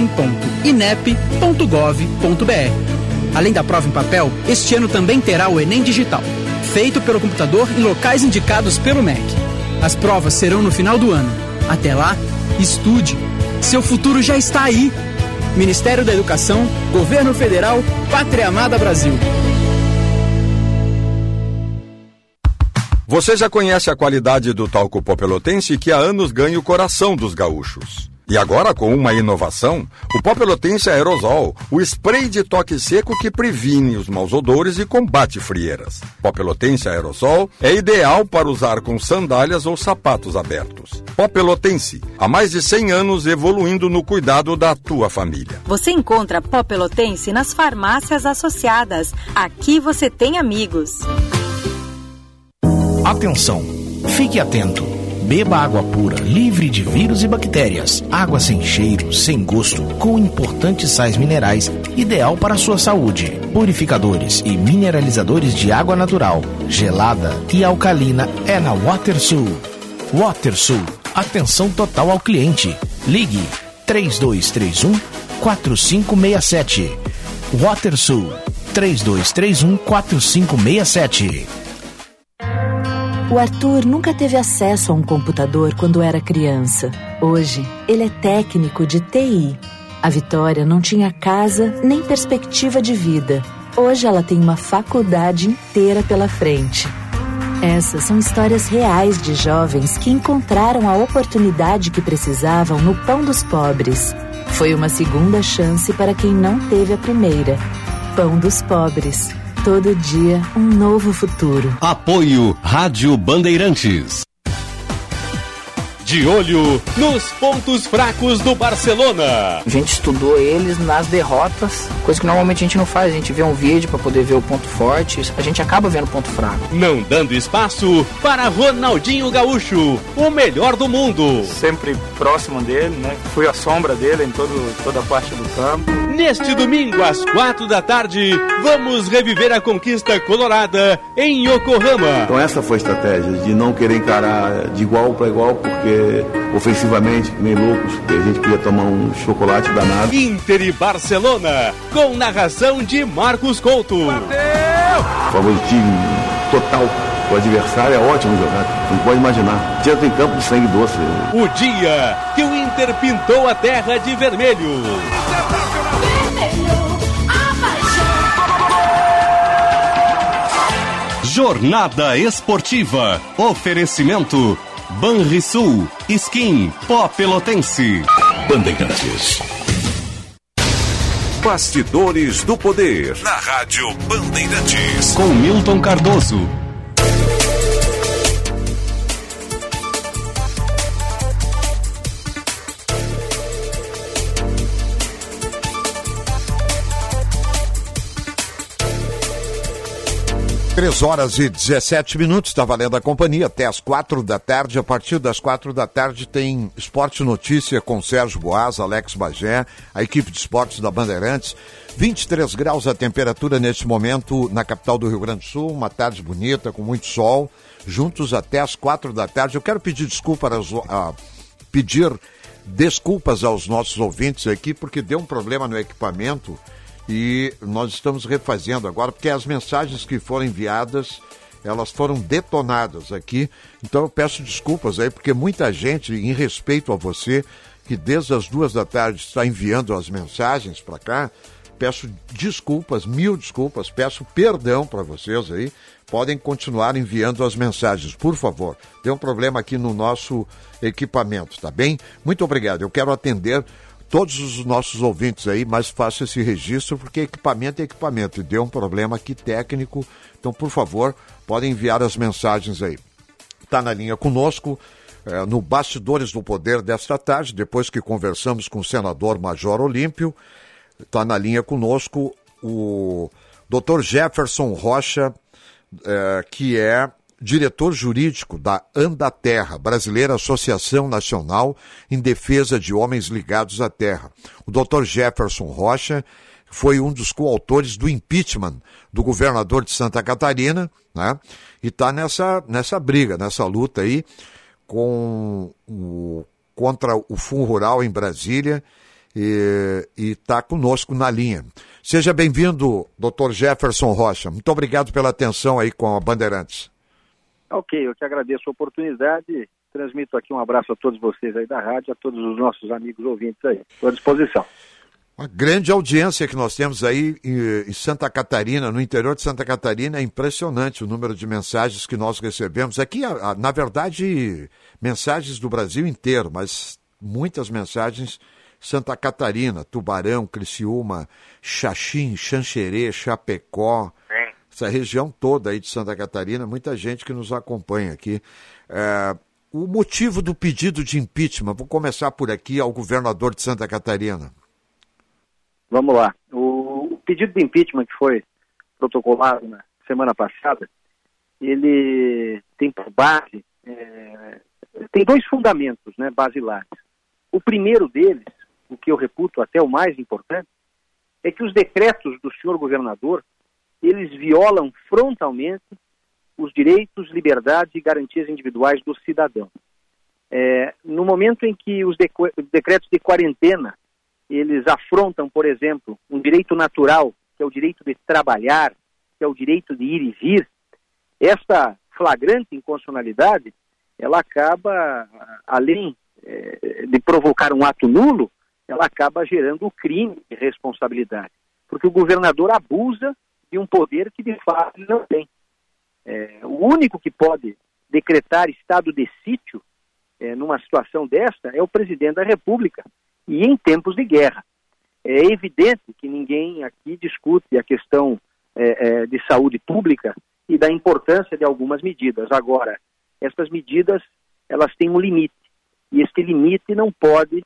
enem.inep.gov.br. Além da prova em papel, este ano também terá o Enem Digital, feito pelo computador em locais indicados pelo MEC. As provas serão no final do ano. Até lá, estude. Seu futuro já está aí. Ministério da Educação, Governo Federal, Pátria Amada Brasil. Você já conhece a qualidade do talco pó pelotense que há anos ganha o coração dos gaúchos. E agora, com uma inovação, o pó pelotense aerosol, o spray de toque seco que previne os maus odores e combate frieiras. Pó pelotense aerosol é ideal para usar com sandálias ou sapatos abertos. Pó pelotense, há mais de 100 anos evoluindo no cuidado da tua família. Você encontra pó pelotense nas farmácias associadas. Aqui você tem amigos. Atenção, fique atento. Beba água pura, livre de vírus e bactérias. Água sem cheiro, sem gosto, com importantes sais minerais, ideal para a sua saúde. Purificadores e mineralizadores de água natural, gelada e alcalina é na WaterSul. WaterSul, atenção total ao cliente. Ligue 3231-4567. WaterSul, 3231-4567. O Arthur nunca teve acesso a um computador quando era criança. Hoje, ele é técnico de TI. A Vitória não tinha casa nem perspectiva de vida. Hoje ela tem uma faculdade inteira pela frente. Essas são histórias reais de jovens que encontraram a oportunidade que precisavam no Pão dos Pobres. Foi uma segunda chance para quem não teve a primeira. Pão dos Pobres. Todo dia, um novo futuro. Apoio Rádio Bandeirantes. De olho nos pontos fracos do Barcelona. A gente estudou eles nas derrotas, coisa que normalmente a gente não faz. A gente vê um vídeo para poder ver o ponto forte, a gente acaba vendo o ponto fraco. Não dando espaço para Ronaldinho Gaúcho, o melhor do mundo. Sempre próximo dele, né? Fui a sombra dele em toda a parte do campo. Neste domingo, às 4 da tarde, vamos reviver a conquista colorada em Yokohama. Então essa foi a estratégia, de não querer encarar de igual para igual, porque ofensivamente, meio loucos, a gente queria tomar um chocolate danado. Inter e Barcelona, com narração de Marcos Couto. Favoritismo total. O adversário é ótimo jogar, não pode imaginar. Tinha em campo de sangue doce. O dia que o Inter pintou a terra de vermelho. Jornada Esportiva. Oferecimento Banrisul, Skin, Pó Pelotense. Bandeirantes. Bastidores do Poder. Na Rádio Bandeirantes. Com Milton Cardoso. Três horas e 17 minutos, está valendo a companhia, até às 4 da tarde. A partir das 4 da tarde tem Esporte Notícia com Sérgio Boaz, Alex Bagé, a equipe de esportes da Bandeirantes. 23 graus a temperatura neste momento na capital do Rio Grande do Sul, uma tarde bonita, com muito sol, juntos até às 4 da tarde. Eu quero pedir desculpas aos nossos ouvintes aqui, porque deu um problema no equipamento. E nós estamos refazendo agora, porque as mensagens que foram enviadas, elas foram detonadas aqui. Então eu peço desculpas aí, porque muita gente, em respeito a você, que desde as 2 da tarde está enviando as mensagens para cá, peço desculpas, mil desculpas, peço perdão para vocês aí. Podem continuar enviando as mensagens, por favor. Deu um problema aqui no nosso equipamento, tá bem? Muito obrigado. Eu quero atender todos os nossos ouvintes aí, mas faça esse registro, porque equipamento é equipamento, e deu um problema aqui técnico, então, por favor, podem enviar as mensagens aí. Está na linha conosco, no Bastidores do Poder desta tarde, depois que conversamos com o senador Major Olímpio, está na linha conosco o Dr. Jefferson Rocha, que é diretor jurídico da Andaterra, Brasileira Associação Nacional em Defesa de Homens Ligados à Terra. O Dr. Jefferson Rocha foi um dos coautores do impeachment do governador de Santa Catarina, né? E está nessa briga, nessa luta aí contra o Fundo Rural em Brasília, e está conosco na linha. Seja bem-vindo, Dr. Jefferson Rocha. Muito obrigado pela atenção aí com a Bandeirantes. Ok, eu que agradeço a oportunidade, transmito aqui um abraço a todos vocês aí da rádio, a todos os nossos amigos ouvintes aí, estou à disposição. Uma grande audiência que nós temos aí em Santa Catarina, no interior de Santa Catarina, é impressionante o número de mensagens que nós recebemos. Aqui, na verdade, mensagens do Brasil inteiro, mas muitas mensagens Santa Catarina, Tubarão, Criciúma, Xaxim, Xanxerê, Chapecó, essa região toda aí de Santa Catarina, muita gente que nos acompanha aqui. O motivo do pedido de impeachment, vou começar por aqui, ao governador de Santa Catarina. Vamos lá. O pedido de impeachment que foi protocolado na semana passada, ele tem por base, tem 2 fundamentos, né, basilares. O primeiro deles, o que eu reputo até o mais importante, é que os decretos do senhor governador, eles violam frontalmente os direitos, liberdades e garantias individuais do cidadão. No momento em que os decretos de quarentena, eles afrontam, por exemplo, um direito natural, que é o direito de trabalhar, que é o direito de ir e vir, essa flagrante inconstitucionalidade, ela acaba, além de provocar um ato nulo, ela acaba gerando o crime de responsabilidade, porque o governador abusa de um poder que de fato não tem. O único que pode decretar estado de sítio numa situação desta é o presidente da República, e em tempos de guerra. É evidente que ninguém aqui discute a questão de saúde pública e da importância de algumas medidas. Agora, essas medidas, elas têm um limite. E este limite não pode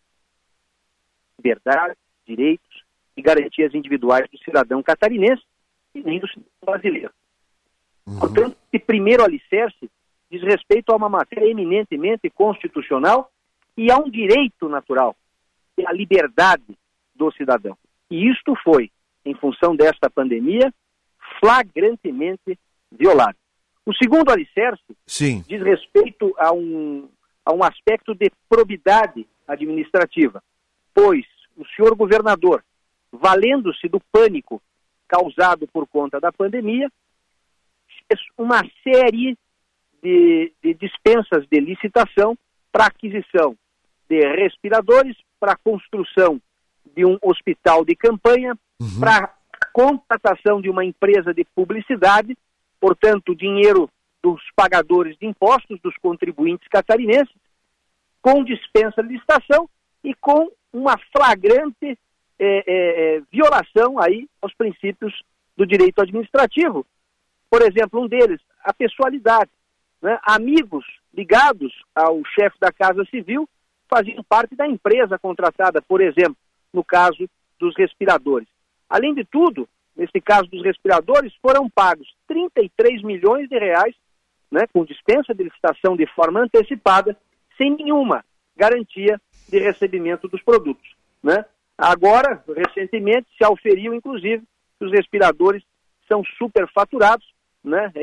liberdade, direitos e garantias individuais do cidadão catarinense e nem do cidadão brasileiro. Portanto, esse primeiro alicerce diz respeito a uma matéria eminentemente constitucional e a um direito natural, que é a liberdade do cidadão. E isto foi, em função desta pandemia, flagrantemente violado. O segundo alicerce diz respeito a um aspecto de probidade administrativa, pois o senhor governador, valendo-se do pânico causado por conta da pandemia, fez uma série de dispensas de licitação para aquisição de respiradores, para a construção de um hospital de campanha, para a contratação de uma empresa de publicidade, portanto, dinheiro dos pagadores de impostos, dos contribuintes catarinenses, com dispensa de licitação e com uma flagrante violação aí aos princípios do direito administrativo. Por exemplo, um deles, a pessoalidade. Né? Amigos ligados ao chefe da Casa Civil faziam parte da empresa contratada, por exemplo, no caso dos respiradores. Além de tudo, nesse caso dos respiradores, foram pagos 33 milhões de reais, né, com dispensa de licitação de forma antecipada, sem nenhuma garantia de recebimento dos produtos. Né? Agora, recentemente, se auferiu, inclusive, que os respiradores são superfaturados, né,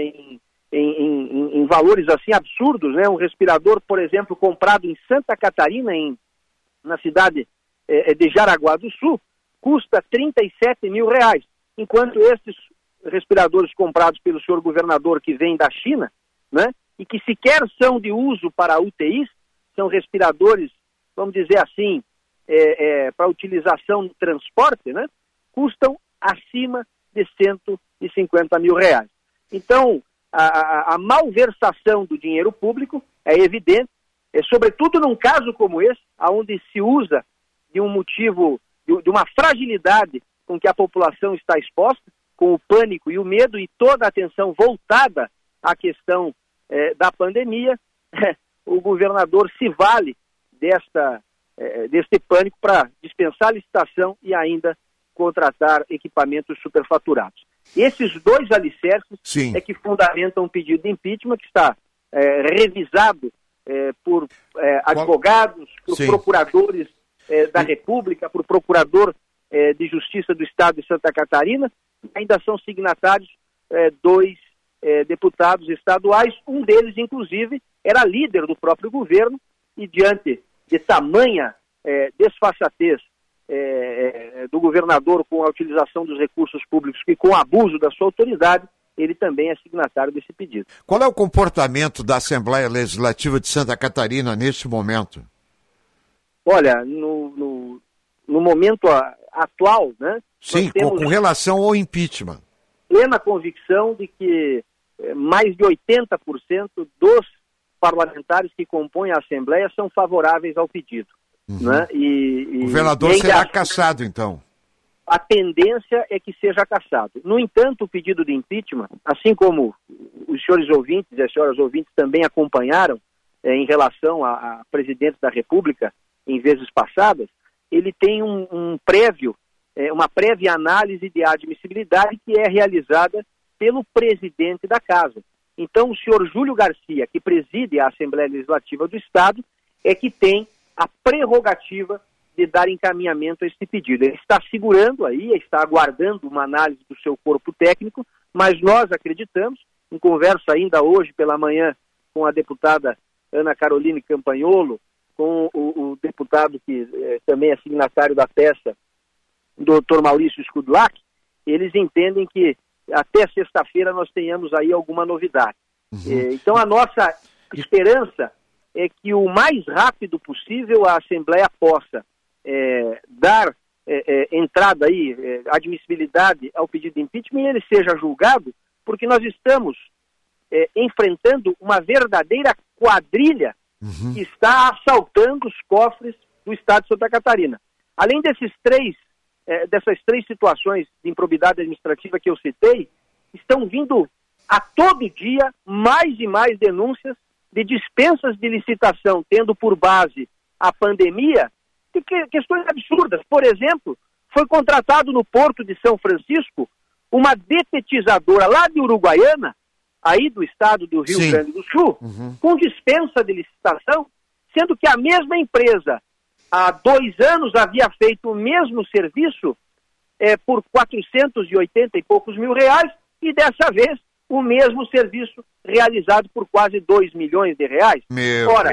em valores assim absurdos, né? Um respirador, por exemplo, comprado em Santa Catarina, na cidade de Jaraguá do Sul, custa 37 mil reais, enquanto esses respiradores comprados pelo senhor governador, que vêm da China, né, e que sequer são de uso para UTIs, são respiradores, vamos dizer assim, para utilização no transporte, né, custam acima de 150 mil reais. Então, a malversação do dinheiro público é evidente, sobretudo num caso como esse, onde se usa de um motivo, de uma fragilidade com que a população está exposta, com o pânico e o medo e toda a atenção voltada à questão da pandemia, o governador se vale deste pânico para dispensar a licitação e ainda contratar equipamentos superfaturados. Esses dois alicerces é que fundamentam um pedido de impeachment que está revisado por advogados, por procuradores da República, por procurador de Justiça do Estado de Santa Catarina. Ainda são signatários dois deputados estaduais, um deles, inclusive, era líder do próprio governo, e diante de tamanha desfaçatez do governador com a utilização dos recursos públicos e com o abuso da sua autoridade, ele também é signatário desse pedido. Qual é o comportamento da Assembleia Legislativa de Santa Catarina neste momento? Olha, no momento atual, né? Sim, com relação ao impeachment. Plena convicção de que mais de 80% dos parlamentares que compõem a Assembleia são favoráveis ao pedido. Né? O governador será cassado, então? A tendência é que seja cassado. No entanto, o pedido de impeachment, assim como os senhores ouvintes e as senhoras ouvintes também acompanharam em relação a presidente da República em vezes passadas, ele tem uma prévia análise de admissibilidade que é realizada pelo presidente da Casa. Então, o senhor Júlio Garcia, que preside a Assembleia Legislativa do Estado, é que tem a prerrogativa de dar encaminhamento a este pedido. Ele está segurando aí, está aguardando uma análise do seu corpo técnico, mas nós acreditamos, em conversa ainda hoje pela manhã com a deputada Ana Caroline Campagnolo, com o deputado que também é signatário da peça, doutor Maurício Skudlak, eles entendem que até sexta-feira nós tenhamos aí alguma novidade. Então a nossa esperança é que o mais rápido possível a Assembleia possa dar entrada aí, admissibilidade ao pedido de impeachment e ele seja julgado, porque nós estamos enfrentando uma verdadeira quadrilha que está assaltando os cofres do Estado de Santa Catarina. Além dessas três situações de improbidade administrativa que eu citei, estão vindo a todo dia mais e mais denúncias de dispensas de licitação, tendo por base a pandemia, de questões absurdas. Por exemplo, foi contratado no Porto de São Francisco uma detetizadora lá de Uruguaiana, aí do estado do Rio Grande do Sul, com dispensa de licitação, sendo que a mesma empresa, há 2 anos, havia feito o mesmo serviço por 480 e poucos mil reais, e dessa vez o mesmo serviço realizado por quase 2 milhões de reais. Ora,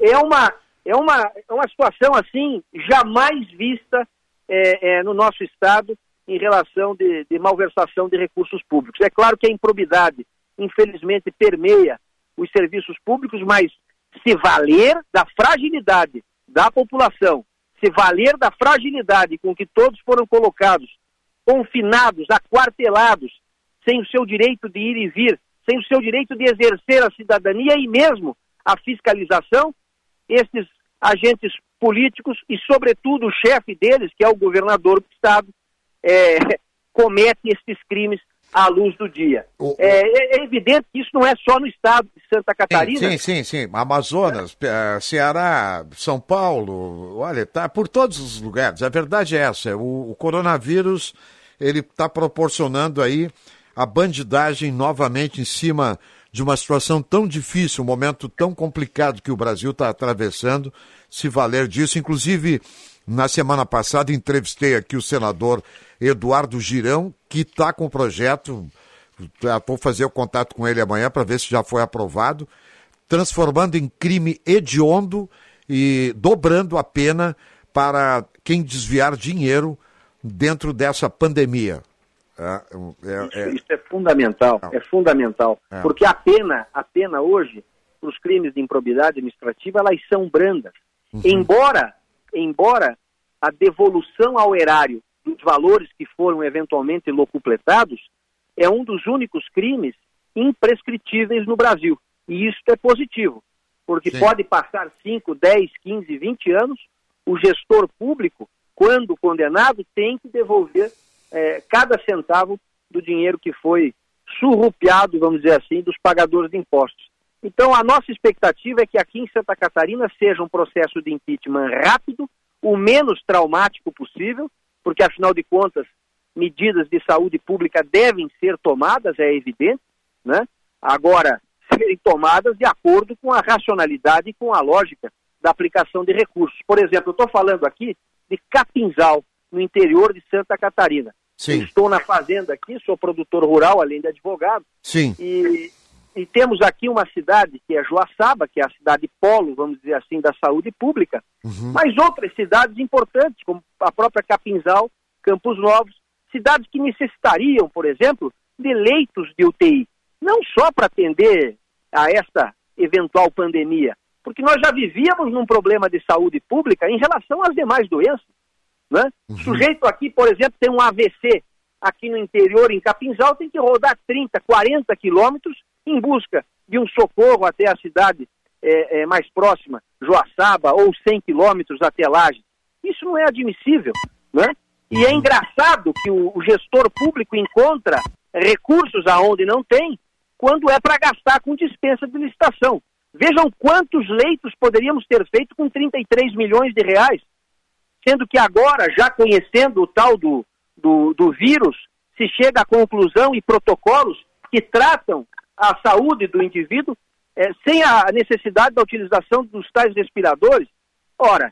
é uma situação assim jamais vista no nosso estado em relação de malversação de recursos públicos. É claro que a improbidade, infelizmente, permeia os serviços públicos, mas se valer da fragilidade da população, se valer da fragilidade com que todos foram colocados, confinados, aquartelados, sem o seu direito de ir e vir, sem o seu direito de exercer a cidadania e mesmo a fiscalização, esses agentes políticos e, sobretudo, o chefe deles, que é o governador do estado, comete esses crimes à luz do dia. É evidente que isso não é só no estado de Santa Catarina. Sim. Amazonas, Ceará, São Paulo, olha, tá por todos os lugares. A verdade é essa, o coronavírus, ele está proporcionando aí a bandidagem novamente em cima de uma situação tão difícil, um momento tão complicado que o Brasil está atravessando, se valer disso. Inclusive, na semana passada, entrevistei aqui o senador Eduardo Girão, que está com o projeto, vou fazer o contato com ele amanhã para ver se já foi aprovado, transformando em crime hediondo e dobrando a pena para quem desviar dinheiro dentro dessa pandemia. Isso é fundamental, porque a pena hoje, para os crimes de improbidade administrativa, elas são brandas. Embora a devolução ao erário dos valores que foram eventualmente locupletados é um dos únicos crimes imprescritíveis no Brasil. E isso é positivo, porque pode passar 5, 10, 15, 20 anos, o gestor público, quando condenado, tem que devolver cada centavo do dinheiro que foi surrupiado, vamos dizer assim, dos pagadores de impostos. Então, a nossa expectativa é que aqui em Santa Catarina seja um processo de impeachment rápido, o menos traumático possível, porque, afinal de contas, medidas de saúde pública devem ser tomadas, é evidente, né? Agora, serem tomadas de acordo com a racionalidade e com a lógica da aplicação de recursos. Por exemplo, eu estou falando aqui de Capinzal, no interior de Santa Catarina. Estou na fazenda aqui, sou produtor rural, além de advogado. E temos aqui uma cidade que é Joaçaba, que é a cidade polo, vamos dizer assim, da saúde pública, mas outras cidades importantes, como a própria Capinzal, Campos Novos, cidades que necessitariam, por exemplo, de leitos de UTI, não só para atender a esta eventual pandemia, porque nós já vivíamos num problema de saúde pública em relação às demais doenças, né? O sujeito aqui, por exemplo, tem um AVC aqui no interior, em Capinzal, tem que rodar 30, 40 quilômetros em busca de um socorro até a cidade mais próxima, Joaçaba, ou 100 quilômetros até Lages. Isso não é admissível, né? E é engraçado que o gestor público encontra recursos aonde não tem, quando é para gastar com dispensa de licitação. Vejam quantos leitos poderíamos ter feito com 33 milhões de reais, sendo que agora, já conhecendo o tal do vírus, se chega à conclusão e protocolos que tratam a saúde do indivíduo sem a necessidade da utilização dos tais respiradores. Ora,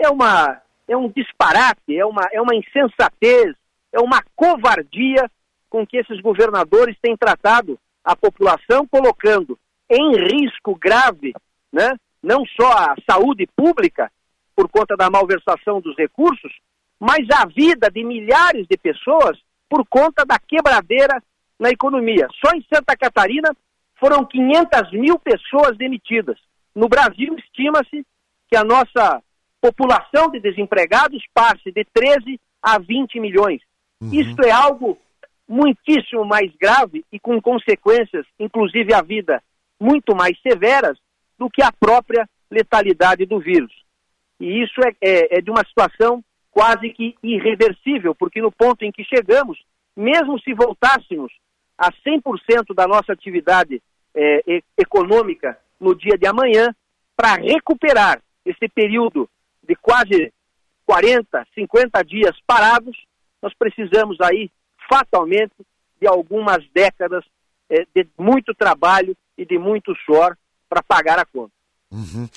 é um disparate, é uma insensatez, é uma covardia com que esses governadores têm tratado a população, colocando em risco grave, né, não só a saúde pública, por conta da malversação dos recursos, mas a vida de milhares de pessoas por conta da quebradeira na economia. Só em Santa Catarina foram 500 mil pessoas demitidas. No Brasil, estima-se que a nossa população de desempregados passe de 13 a 20 milhões. Isto é algo muitíssimo mais grave e com consequências, inclusive a vida, muito mais severas do que a própria letalidade do vírus. E isso é de uma situação quase que irreversível, porque no ponto em que chegamos, mesmo se voltássemos a 100% da nossa atividade econômica no dia de amanhã para recuperar esse período de quase 40, 50 dias parados. Nós precisamos aí, fatalmente, de algumas décadas de muito trabalho e de muito suor para pagar a conta. Uhum.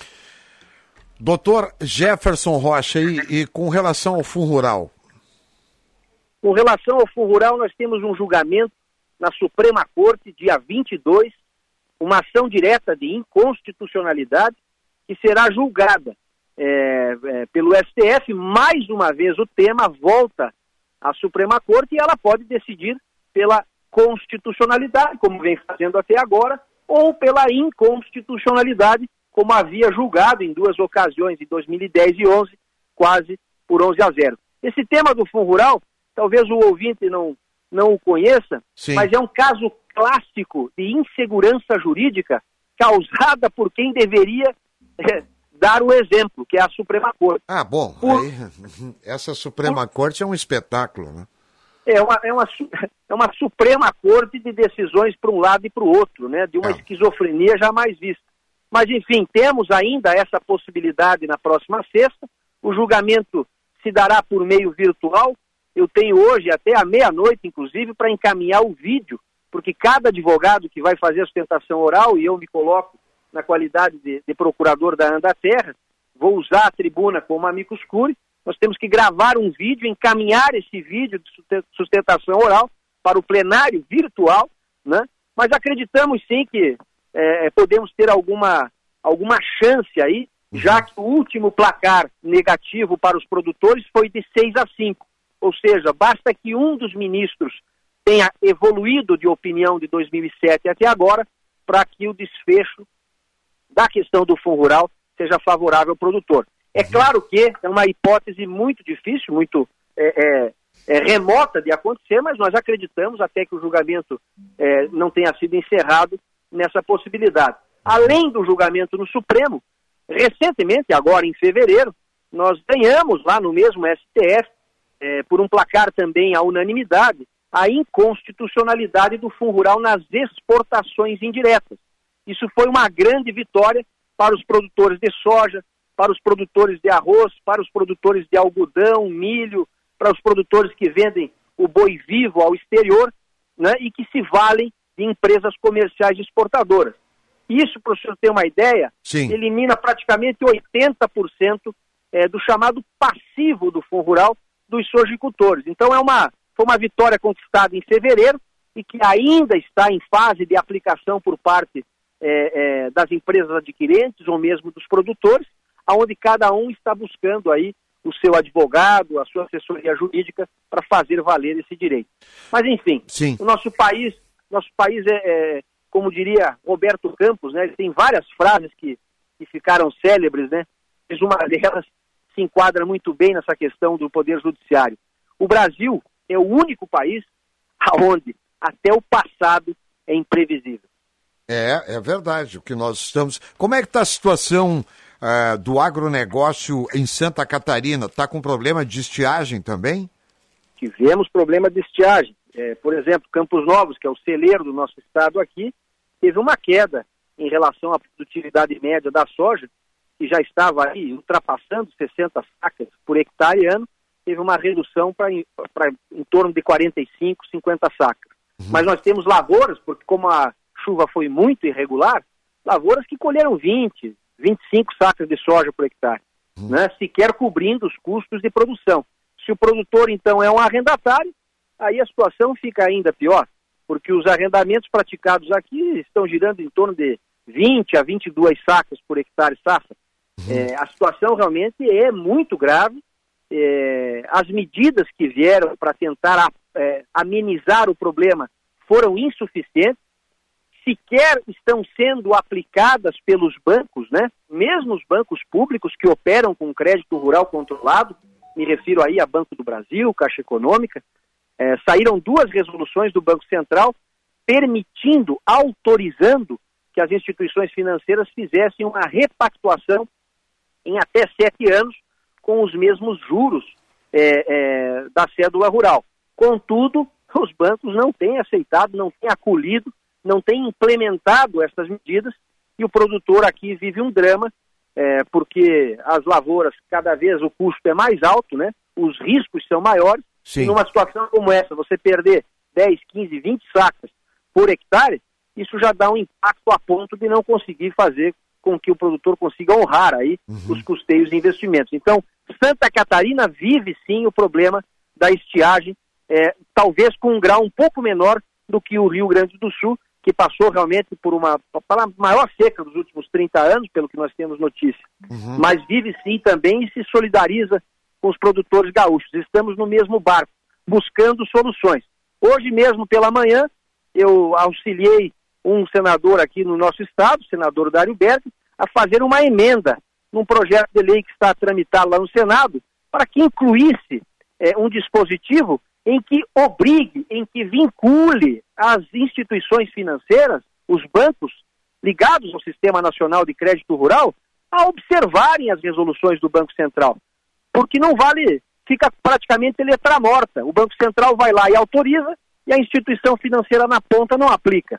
Doutor Jefferson Rocha, e com relação ao Fundo Rural? Com relação ao Fundo Rural, nós temos um julgamento na Suprema Corte, dia 22, uma ação direta de inconstitucionalidade que será julgada pelo STF. Mais uma vez o tema volta à Suprema Corte e ela pode decidir pela constitucionalidade, como vem fazendo até agora, ou pela inconstitucionalidade, como havia julgado em 2 ocasiões, em 2010 e 11, quase por 11-0. Esse tema do Fundo Rural, talvez o ouvinte não o conheça, sim, mas é um caso clássico de insegurança jurídica causada por quem deveria dar o exemplo, que é a Suprema Corte. Ah, bom, essa Suprema Corte é um espetáculo, né? É uma Suprema Corte de decisões para um lado e para o outro, né? De uma esquizofrenia jamais vista. Mas, enfim, temos ainda essa possibilidade na próxima sexta. O julgamento se dará por meio virtual. Eu tenho hoje até a meia-noite, inclusive, para encaminhar o vídeo, porque cada advogado que vai fazer a sustentação oral, e eu me coloco na qualidade de procurador da Andaterra, vou usar a tribuna como amicus curiae, nós temos que gravar um vídeo, encaminhar esse vídeo de sustentação oral para o plenário virtual, né? Mas acreditamos sim que podemos ter alguma chance aí, já que o último placar negativo para os produtores foi de 6-5. Ou seja, basta que um dos ministros tenha evoluído de opinião de 2007 até agora para que o desfecho da questão do Fundo Rural seja favorável ao produtor. É claro que é uma hipótese muito difícil, muito remota de acontecer, mas nós acreditamos até que o julgamento não tenha sido encerrado nessa possibilidade. Além do julgamento no Supremo, recentemente, agora em fevereiro, nós ganhamos lá no mesmo STF, por um placar também à unanimidade, a inconstitucionalidade do Fundo Rural nas exportações indiretas. Isso foi uma grande vitória para os produtores de soja, para os produtores de arroz, para os produtores de algodão, milho, para os produtores que vendem o boi vivo ao exterior, né, e que se valem de empresas comerciais exportadoras. Isso, para o senhor ter uma ideia, sim, elimina praticamente 80% do chamado passivo do Fundo Rural dos sojicultores. Então foi uma vitória conquistada em fevereiro e que ainda está em fase de aplicação por parte das empresas adquirentes ou mesmo dos produtores, onde cada um está buscando aí o seu advogado, a sua assessoria jurídica para fazer valer esse direito. Mas enfim, sim, o nosso país como diria Roberto Campos, né, ele tem várias frases que ficaram célebres, né, mas uma delas se enquadra muito bem nessa questão do Poder Judiciário. O Brasil é o único país onde até o passado é imprevisível. É verdade, o que nós estamos... Como é que está a situação do agronegócio em Santa Catarina? Está com problema de estiagem também? Tivemos problema de estiagem. Por exemplo, Campos Novos, que é o celeiro do nosso estado aqui, teve uma queda em relação à produtividade média da soja, que já estava aí ultrapassando 60 sacas por hectare ano, teve uma redução para em torno de 45, 50 sacas. Mas nós temos lavouras, porque como a chuva foi muito irregular, lavouras que colheram 20, 25 sacas de soja por hectare, né, sequer cobrindo os custos de produção. Se o produtor, então, é um arrendatário, aí a situação fica ainda pior, porque os arrendamentos praticados aqui estão girando em torno de 20 a 22 sacas por hectare safra. A situação realmente é muito grave. As medidas que vieram para tentar amenizar o problema foram insuficientes, sequer estão sendo aplicadas pelos bancos, né? Mesmo os bancos públicos que operam com crédito rural controlado, me refiro aí a Banco do Brasil, Caixa Econômica, saíram 2 resoluções do Banco Central permitindo, autorizando que as instituições financeiras fizessem uma repactuação em até 7 anos com os mesmos juros da cédula rural. Contudo, os bancos não têm aceitado, não têm acolhido, não têm implementado essas medidas e o produtor aqui vive um drama, porque as lavouras, cada vez o custo é mais alto, né? Os riscos são maiores. Sim. E numa situação como essa, você perder 10, 15, 20 sacas por hectare, isso já dá um impacto a ponto de não conseguir fazer com que o produtor consiga honrar aí os custeios e investimentos. Então, Santa Catarina vive sim o problema da estiagem, talvez com um grau um pouco menor do que o Rio Grande do Sul, que passou realmente por a maior seca dos últimos 30 anos, pelo que nós temos notícia. Mas vive sim também e se solidariza com os produtores gaúchos. Estamos no mesmo barco, buscando soluções. Hoje mesmo pela manhã, eu auxiliei um senador aqui no nosso estado, o senador Dário Berg, a fazer uma emenda num projeto de lei que está tramitado lá no Senado, para que incluísse um dispositivo em que obrigue, em que vincule as instituições financeiras, os bancos ligados ao Sistema Nacional de Crédito Rural, a observarem as resoluções do Banco Central. Porque não vale, fica praticamente letra morta. O Banco Central vai lá e autoriza, e a instituição financeira na ponta não aplica.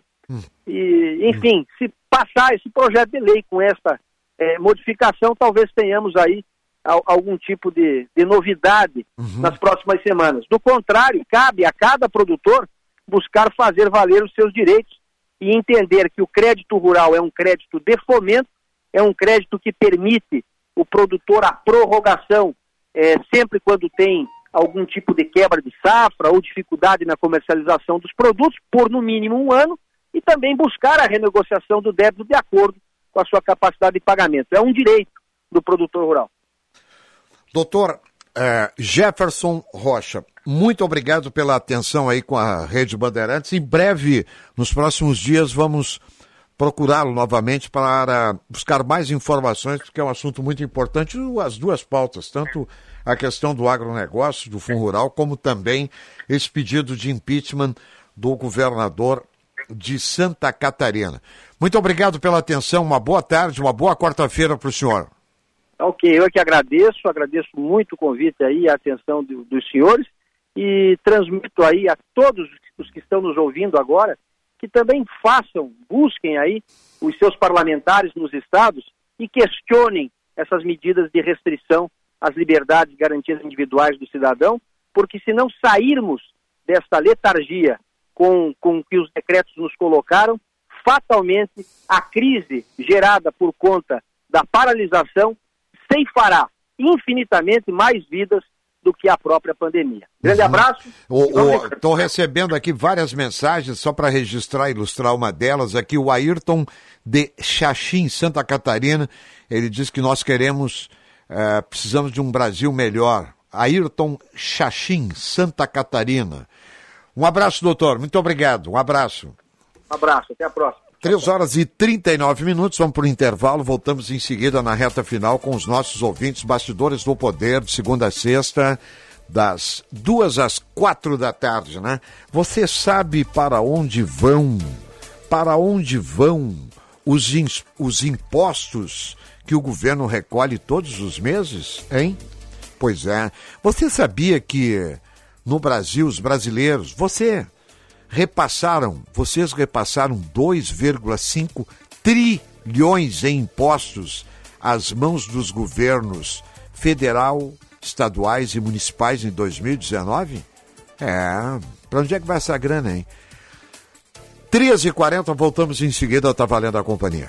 E, enfim, se passar esse projeto de lei com esta modificação, talvez tenhamos aí algum tipo de novidade nas próximas semanas. Do contrário, cabe a cada produtor buscar fazer valer os seus direitos e entender que o crédito rural é um crédito de fomento, é um crédito que permite o produtor a prorrogação sempre quando tem algum tipo de quebra de safra ou dificuldade na comercialização dos produtos, por no mínimo 1 ano, e também buscar a renegociação do débito de acordo com a sua capacidade de pagamento. É um direito do produtor rural. Doutor Jefferson Rocha, muito obrigado pela atenção aí com a Rede Bandeirantes. Em breve, nos próximos dias, vamos procurá-lo novamente para buscar mais informações, porque é um assunto muito importante, as duas pautas, tanto a questão do agronegócio, do Fundo Rural, como também esse pedido de impeachment do governador de Santa Catarina. Muito obrigado pela atenção, uma boa tarde, uma boa quarta-feira para o senhor. Ok, eu que agradeço muito o convite aí, a atenção dos senhores, e transmito aí a todos os que estão nos ouvindo agora, que também busquem aí os seus parlamentares nos estados e questionem essas medidas de restrição às liberdades e garantias individuais do cidadão, porque se não sairmos desta letargia com que os decretos nos colocaram, fatalmente a crise gerada por conta da paralisação ceifará infinitamente mais vidas do que a própria pandemia. Grande abraço. Estou recebendo aqui várias mensagens, só para registrar e ilustrar uma delas. Aqui o Ayrton de Xaxim, Santa Catarina, ele diz que nós precisamos de um Brasil melhor. Ayrton Xaxim, Santa Catarina. Um abraço, doutor. Muito obrigado. Um abraço. Um abraço. Até a próxima. 3h39, vamos para o intervalo, voltamos em seguida na reta final com os nossos ouvintes, Bastidores do Poder, de segunda a sexta, das 2 às 4 da tarde, né? Você sabe para onde vão os impostos que o governo recolhe todos os meses, hein? Pois é, você sabia que no Brasil, os brasileiros, vocês repassaram 2,5 trilhões em impostos às mãos dos governos federal, estaduais e municipais em 2019? Para onde é que vai essa grana, hein? 13h40, voltamos em seguida, tá valendo a companhia.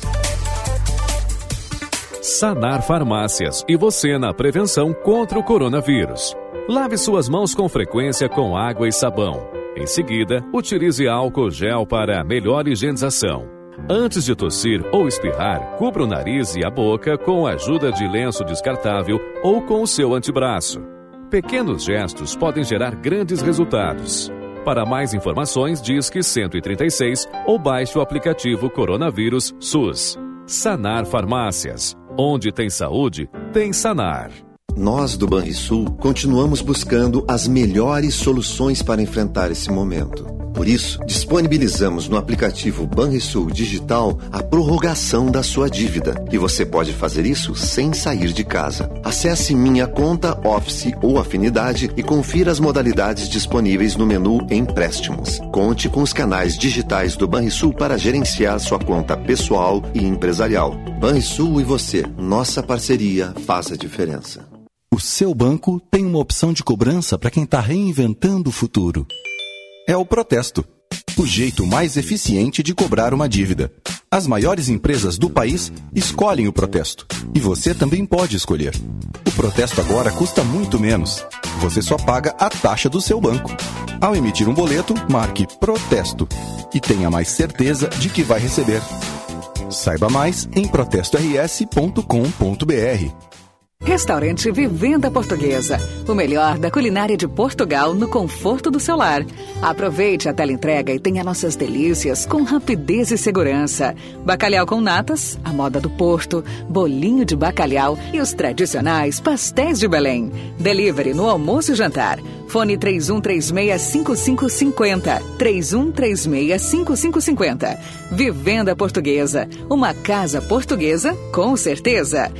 Sanar Farmácias e você na prevenção contra o coronavírus. Lave suas mãos com frequência com água e sabão. Em seguida, utilize álcool gel para melhor higienização. Antes de tossir ou espirrar, cubra o nariz e a boca com a ajuda de lenço descartável ou com o seu antebraço. Pequenos gestos podem gerar grandes resultados. Para mais informações, disque 136 ou baixe o aplicativo Coronavírus SUS. Sanar Farmácias. Onde tem saúde, tem Sanar. Nós do Banrisul continuamos buscando as melhores soluções para enfrentar esse momento. Por isso, disponibilizamos no aplicativo Banrisul Digital a prorrogação da sua dívida. E você pode fazer isso sem sair de casa. Acesse Minha Conta, Office ou Afinidade e confira as modalidades disponíveis no menu Empréstimos. Conte com os canais digitais do Banrisul para gerenciar sua conta pessoal e empresarial. Banrisul e você, nossa parceria faz a diferença. O seu banco tem uma opção de cobrança para quem está reinventando o futuro. É o protesto. O jeito mais eficiente de cobrar uma dívida. As maiores empresas do país escolhem o protesto. E você também pode escolher. O protesto agora custa muito menos. Você só paga a taxa do seu banco. Ao emitir um boleto, marque protesto. E tenha mais certeza de que vai receber. Saiba mais em protestors.com.br. Restaurante Vivenda Portuguesa. O melhor da culinária de Portugal no conforto do seu lar. Aproveite a teleentrega e tenha nossas delícias com rapidez e segurança. Bacalhau com natas, a moda do Porto, bolinho de bacalhau e os tradicionais pastéis de Belém. Delivery no almoço e jantar. Fone 3136-5550. 3136-5550. Vivenda Portuguesa. Uma casa portuguesa com certeza.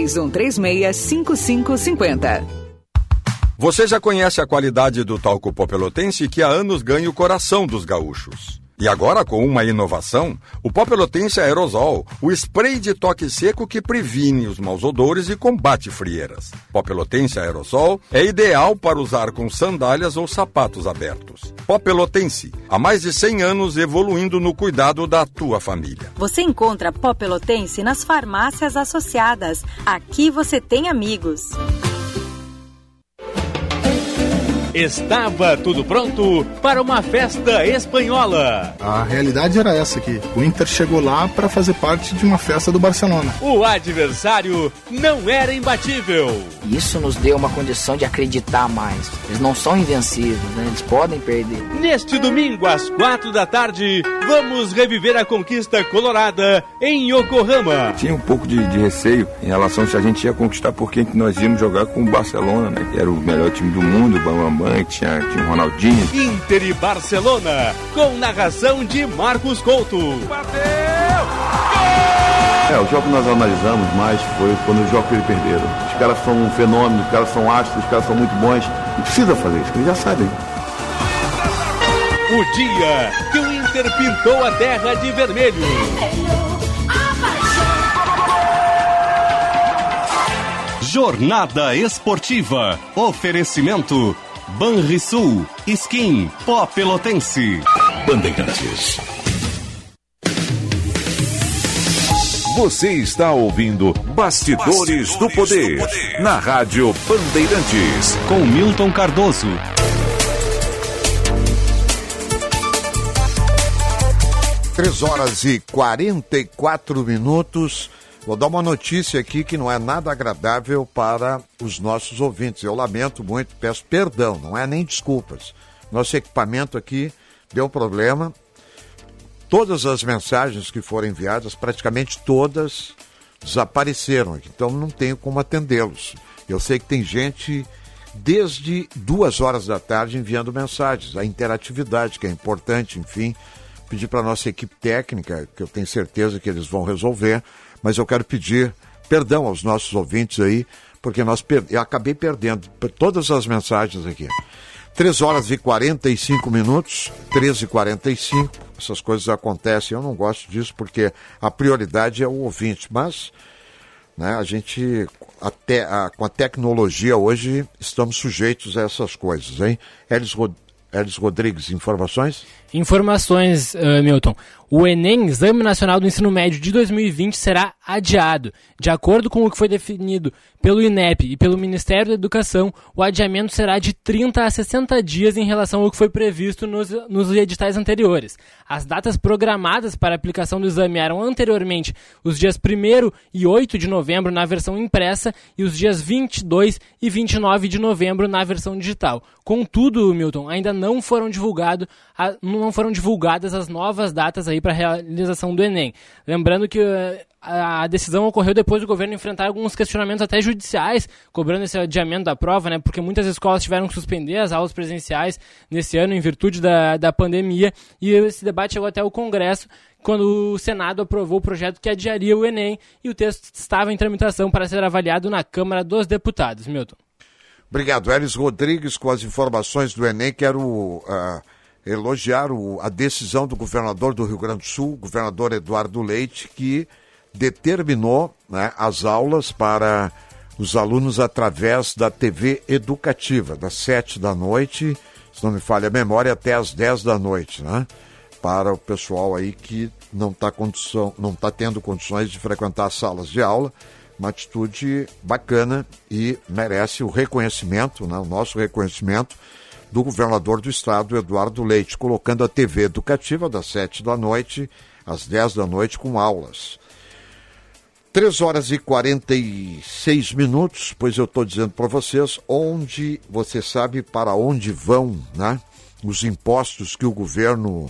3136-5550. Você já conhece a qualidade do talco pó pelotense que há anos ganha o coração dos gaúchos. E agora, com uma inovação, o pó pelotense aerosol, o spray de toque seco que previne os maus odores e combate frieiras. Pó pelotense aerosol é ideal para usar com sandálias ou sapatos abertos. Pó pelotense, há mais de 100 anos evoluindo no cuidado da tua família. Você encontra pó pelotense nas farmácias associadas. Aqui você tem amigos. Estava tudo pronto para uma festa espanhola. A realidade era essa aqui. O Inter chegou lá para fazer parte de uma festa do Barcelona. O adversário não era imbatível. Isso nos deu uma condição de acreditar mais. Eles não são invencíveis, né? Eles podem perder. Neste domingo, às 4 da tarde, vamos reviver a conquista colorada em Yokohama. Tinha um pouco de receio em relação se a gente ia conquistar, porque nós íamos jogar com o Barcelona, né? Que era o melhor time do mundo, o Bambam. Tinha o Ronaldinho. Inter e Barcelona, com narração de Marcos Couto. Bateu! Gol! O jogo que nós analisamos mais foi quando o jogo que eles perderam. Os caras são um fenômeno, os caras são astros, os caras são muito bons. Não precisa fazer isso, eles já sabem. O dia que o Inter pintou a terra de vermelho. Jornada Esportiva. Oferecimento Banrisul, Skin, Pó Pelotense. Bandeirantes. Você está ouvindo Bastidores do Poder, na Rádio Bandeirantes. Com Milton Cardoso. Três horas e 44 minutos. Vou dar uma notícia aqui que não é nada agradável para os nossos ouvintes. Eu lamento muito, peço perdão, não é nem desculpas. Nosso equipamento aqui deu problema. Todas as mensagens que foram enviadas, praticamente todas, desapareceram. Então não tenho como atendê-los. Eu sei que tem gente desde 2 horas da tarde enviando mensagens. A interatividade, que é importante, enfim. Pedir para a nossa equipe técnica, que eu tenho certeza que eles vão resolver. Mas eu quero pedir perdão aos nossos ouvintes aí, porque eu acabei perdendo todas as mensagens aqui. 3 horas e 45 minutos, 13h45, essas coisas acontecem, eu não gosto disso porque a prioridade é o ouvinte, mas né, a gente, com a tecnologia hoje, estamos sujeitos a essas coisas, hein? Elis Rodrigues, informações? Informações, Milton. O Enem, Exame Nacional do Ensino Médio de 2020, será adiado. De acordo com o que foi definido pelo INEP e pelo Ministério da Educação, o adiamento será de 30 a 60 dias em relação ao que foi previsto nos editais anteriores. As datas programadas para a aplicação do exame eram anteriormente os dias 1º e 8 de novembro na versão impressa e os dias 22 e 29 de novembro na versão digital. Contudo, Milton, ainda não foram divulgadas as novas datas aí aí para a realização do Enem. Lembrando que a decisão ocorreu depois do governo enfrentar alguns questionamentos até judiciais, cobrando esse adiamento da prova, né? Porque muitas escolas tiveram que suspender as aulas presenciais nesse ano em virtude da pandemia, e esse debate chegou até o Congresso, quando o Senado aprovou o projeto que adiaria o Enem, e o texto estava em tramitação para ser avaliado na Câmara dos Deputados. Milton. Obrigado, Elis Rodrigues, com as informações do Enem. Quero elogiar a decisão do governador do Rio Grande do Sul, governador Eduardo Leite, que determinou, né, as aulas para os alunos através da TV educativa, das 7 da noite, se não me falha a memória, até as 10 da noite, né? Para o pessoal aí que não está tendo condições de frequentar as salas de aula. Uma atitude bacana e merece o reconhecimento, né, o nosso reconhecimento do governador do estado, Eduardo Leite, colocando a TV educativa das 7 da noite às 10 da noite com aulas. 3 horas e 46 minutos, pois eu estou dizendo para vocês onde, você sabe para onde vão, né, os impostos que o governo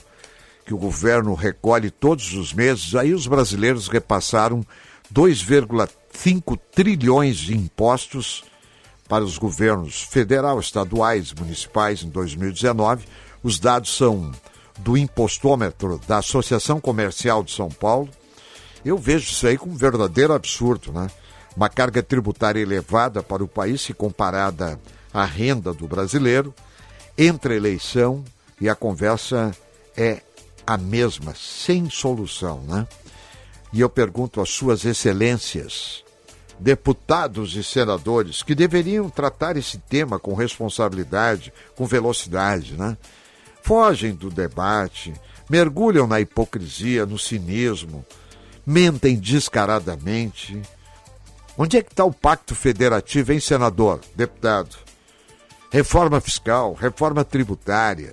recolhe todos os meses. Aí os brasileiros repassaram 2,5 trilhões de impostos para os governos federal, estaduais, municipais em 2019. Os dados são do impostômetro da Associação Comercial de São Paulo. Eu vejo isso aí como um verdadeiro absurdo, né? Uma carga tributária elevada para o país, se comparada à renda do brasileiro. Entra a eleição e a conversa é a mesma, sem solução, né? E eu pergunto às suas excelências, deputados e senadores, que deveriam tratar esse tema com responsabilidade, com velocidade, né? Fogem do debate, mergulham na hipocrisia, no cinismo, mentem descaradamente. Onde é que está o pacto federativo, hein, senador, deputado? Reforma fiscal, reforma tributária.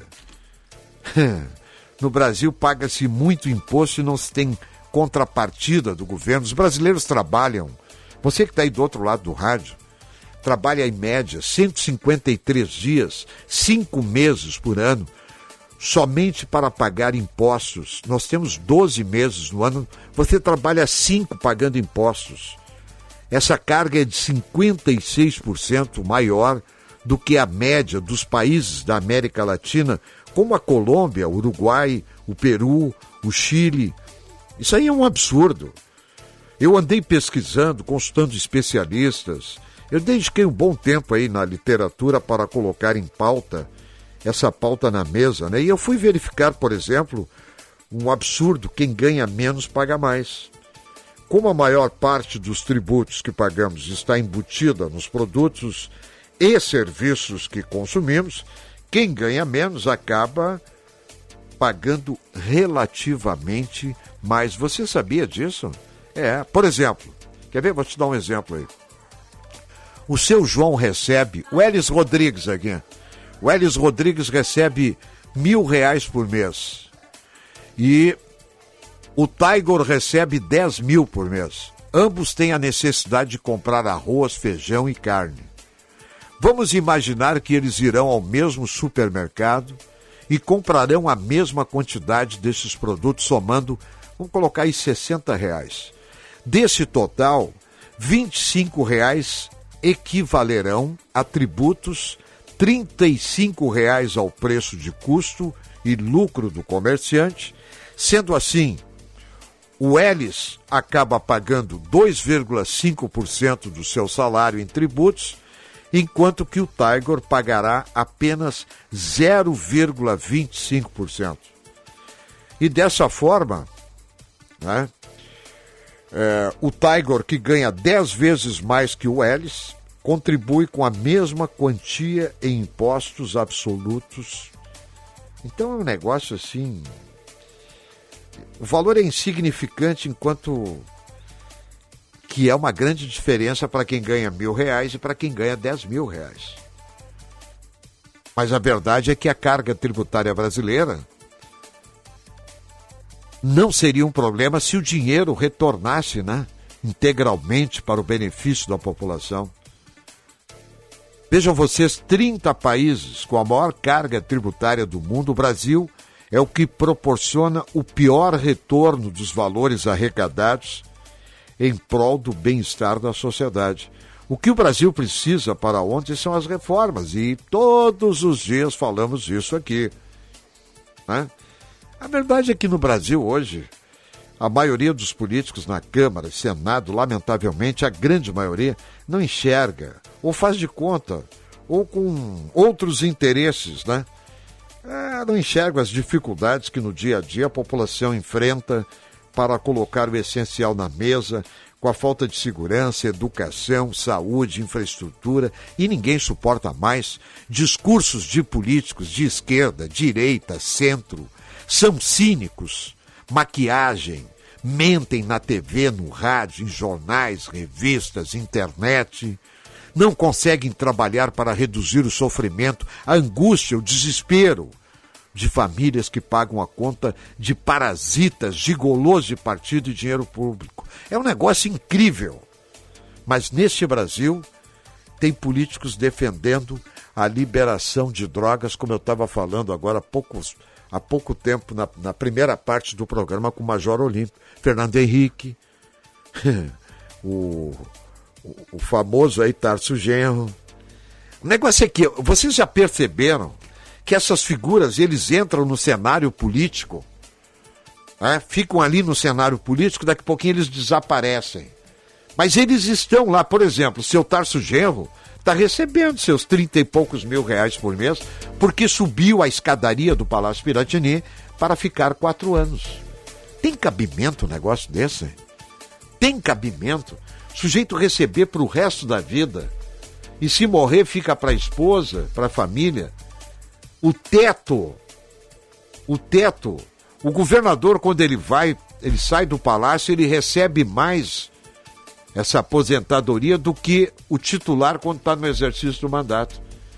No Brasil paga-se muito imposto e não se tem contrapartida do governo. Os brasileiros trabalham, você que está aí do outro lado do rádio, trabalha em média 153 dias, 5 meses por ano, somente para pagar impostos. Nós temos 12 meses no ano, você trabalha 5 pagando impostos. Essa carga é de 56% maior do que a média dos países da América Latina, como a Colômbia, o Uruguai, o Peru, o Chile. Isso aí é um absurdo. Eu andei pesquisando, consultando especialistas. Eu dediquei um bom tempo aí na literatura para colocar em pauta, essa pauta na mesa, né? E eu fui verificar, por exemplo, um absurdo: quem ganha menos paga mais. Como a maior parte dos tributos que pagamos está embutida nos produtos e serviços que consumimos, quem ganha menos acaba pagando relativamente mais. Você sabia disso? Por exemplo, quer ver? Vou te dar um exemplo aí. O seu João recebe, o Elis Rodrigues aqui, o Elis Rodrigues recebe R$1.000 por mês. E o Tiger recebe 10 mil por mês. Ambos têm a necessidade de comprar arroz, feijão e carne. Vamos imaginar que eles irão ao mesmo supermercado e comprarão a mesma quantidade desses produtos, somando, vamos colocar aí R$60. Desse total, R$25 equivalerão a tributos, R$35 ao preço de custo e lucro do comerciante. Sendo assim, o Elis acaba pagando 2,5% do seu salário em tributos, enquanto que o Tiger pagará apenas 0,25%. E dessa forma, né, o Tiger, que ganha 10 vezes mais que o Elis, contribui com a mesma quantia em impostos absolutos. Então é um negócio assim... O valor é insignificante, enquanto que é uma grande diferença para quem ganha R$1.000 e para quem ganha R$10.000. Mas a verdade é que a carga tributária brasileira não seria um problema se o dinheiro retornasse, né, integralmente para o benefício da população. Vejam vocês, 30 países com a maior carga tributária do mundo, o Brasil é o que proporciona o pior retorno dos valores arrecadados em prol do bem-estar da sociedade. O que o Brasil precisa para ontem são as reformas, e todos os dias falamos isso aqui, né? A verdade é que no Brasil hoje, a maioria dos políticos na Câmara e Senado, lamentavelmente, a grande maioria, não enxerga, ou faz de conta, ou com outros interesses, né? Não enxerga as dificuldades que no dia a dia a população enfrenta para colocar o essencial na mesa, com a falta de segurança, educação, saúde, infraestrutura, e ninguém suporta mais discursos de políticos de esquerda, direita, centro. São cínicos, maquiagem, mentem na TV, no rádio, em jornais, revistas, internet. Não conseguem trabalhar para reduzir o sofrimento, a angústia, o desespero de famílias que pagam a conta de parasitas, gigolôs de partido e dinheiro público. É um negócio incrível. Mas neste Brasil, tem políticos defendendo a liberação de drogas, como eu estava falando agora há pouco tempo, na primeira parte do programa com o Major Olímpio, Fernando Henrique, o famoso aí Tarso Genro. O negócio é que, vocês já perceberam que essas figuras, eles entram no cenário político, ficam ali no cenário político, daqui a pouquinho eles desaparecem. Mas eles estão lá, por exemplo, o seu Tarso Genro está recebendo seus 30 e poucos mil reais por mês, porque subiu a escadaria do Palácio Piratini para ficar 4 anos. Tem cabimento um negócio desse? Tem cabimento? O sujeito receber para o resto da vida, e se morrer fica para a esposa, para a família. O teto, o governador, quando ele sai do palácio, ele recebe mais essa aposentadoria do que o titular quando está no exercício do mandato.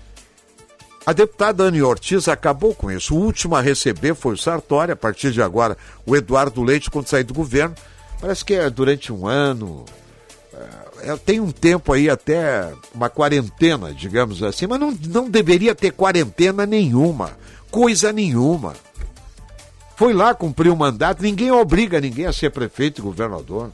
A deputada Anny Ortiz acabou com isso. O último a receber foi o Sartori, a partir de agora o Eduardo Leite, quando sair do governo. Parece que é durante um ano, tem um tempo aí, até uma quarentena, digamos assim, mas não deveria ter quarentena nenhuma, coisa nenhuma. Foi lá cumprir o mandato, ninguém obriga ninguém a ser prefeito e governador.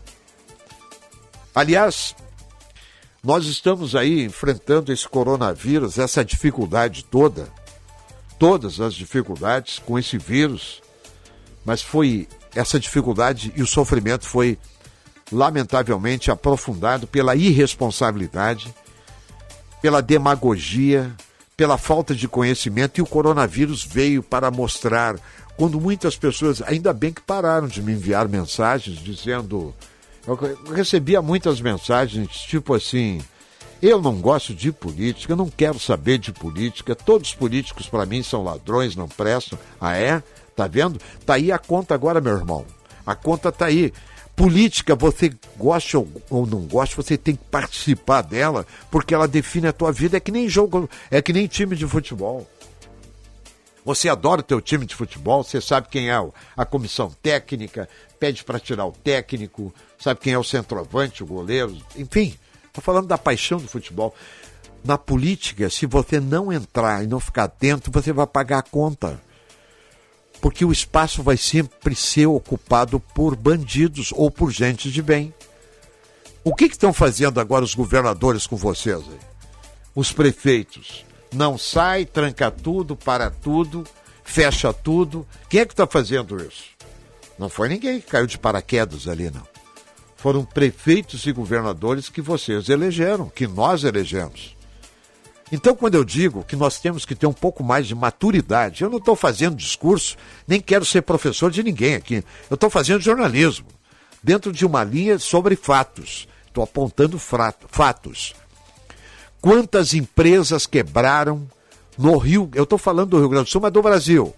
Aliás, nós estamos aí enfrentando esse coronavírus, essa dificuldade toda, todas as dificuldades com esse vírus, mas foi essa dificuldade e o sofrimento foi lamentavelmente aprofundado pela irresponsabilidade, pela demagogia, pela falta de conhecimento, e o coronavírus veio para mostrar, quando muitas pessoas, ainda bem que pararam de me enviar mensagens dizendo, eu recebia muitas mensagens tipo assim, eu não gosto de política, eu não quero saber de política, todos os políticos para mim são ladrões, não prestam. Ah é? Tá vendo? Tá aí a conta agora, meu irmão, a conta tá aí. Política, você gosta ou não gosta, você tem que participar dela, porque ela define a tua vida. É que nem jogo, é que nem time de futebol. Você adora o teu time de futebol, você sabe quem é a comissão técnica, pede para tirar o técnico, sabe quem é o centroavante, o goleiro, enfim, estou falando da paixão do futebol. Na política, se você não entrar e não ficar atento, você vai pagar a conta. Porque o espaço vai sempre ser ocupado por bandidos ou por gente de bem. O que estão fazendo agora os governadores com vocês aí? Os prefeitos? Não sai, tranca tudo, para tudo, fecha tudo. Quem é que está fazendo isso? Não foi ninguém que caiu de paraquedas ali, não. Foram prefeitos e governadores que vocês elegeram, que nós elegemos. Então, quando eu digo que nós temos que ter um pouco mais de maturidade, eu não estou fazendo discurso, nem quero ser professor de ninguém aqui. Eu estou fazendo jornalismo, dentro de uma linha sobre fatos. Estou apontando fatos. Quantas empresas quebraram no Rio? Eu estou falando do Rio Grande do Sul, mas do Brasil.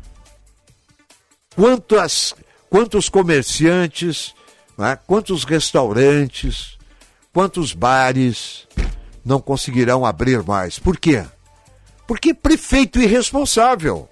Quantos comerciantes, né? Quantos restaurantes, quantos bares não conseguirão abrir mais? Por quê? Porque prefeito irresponsável.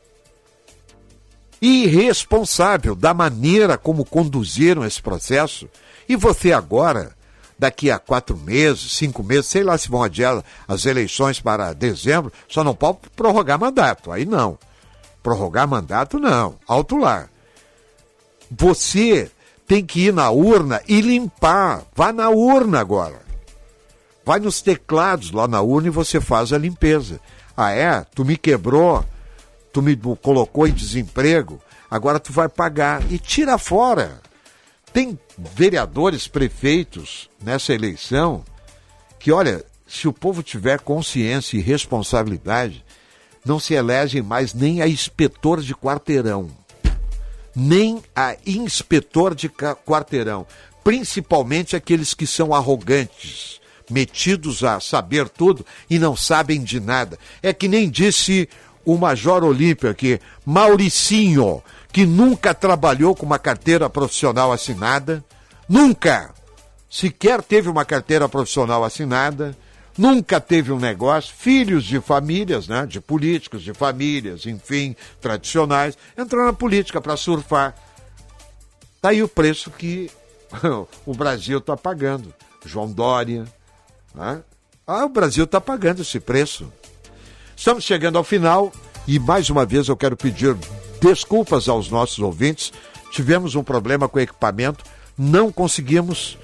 Irresponsável da maneira como conduziram esse processo. E você agora, daqui a 4 meses, 5 meses, sei lá se vão adiar as eleições para dezembro, só não pode prorrogar mandato, aí não. Prorrogar mandato, não. Alto lá. Você tem que ir na urna e limpar. Vá na urna agora. Vai nos teclados lá na urna e você faz a limpeza. Ah, é? Tu me quebrou, tu me colocou em desemprego, agora tu vai pagar. E tira fora. Tem vereadores, prefeitos nessa eleição que, olha, se o povo tiver consciência e responsabilidade, não se elegem mais nem a inspetor de quarteirão. Nem a inspetor de quarteirão. Principalmente aqueles que são arrogantes, metidos a saber tudo e não sabem de nada. É que nem disse o Major Olímpio aqui, Mauricinho, que nunca trabalhou com uma carteira profissional assinada, nunca, sequer teve uma carteira profissional assinada, nunca teve um negócio, filhos de famílias, né, de políticos, de famílias, enfim, tradicionais, entrou na política para surfar. Tá aí o preço que o Brasil está pagando. João Dória, né? O Brasil está pagando esse preço. Estamos chegando ao final e mais uma vez eu quero pedir desculpas aos nossos ouvintes. Tivemos um problema com o equipamento, não conseguimos...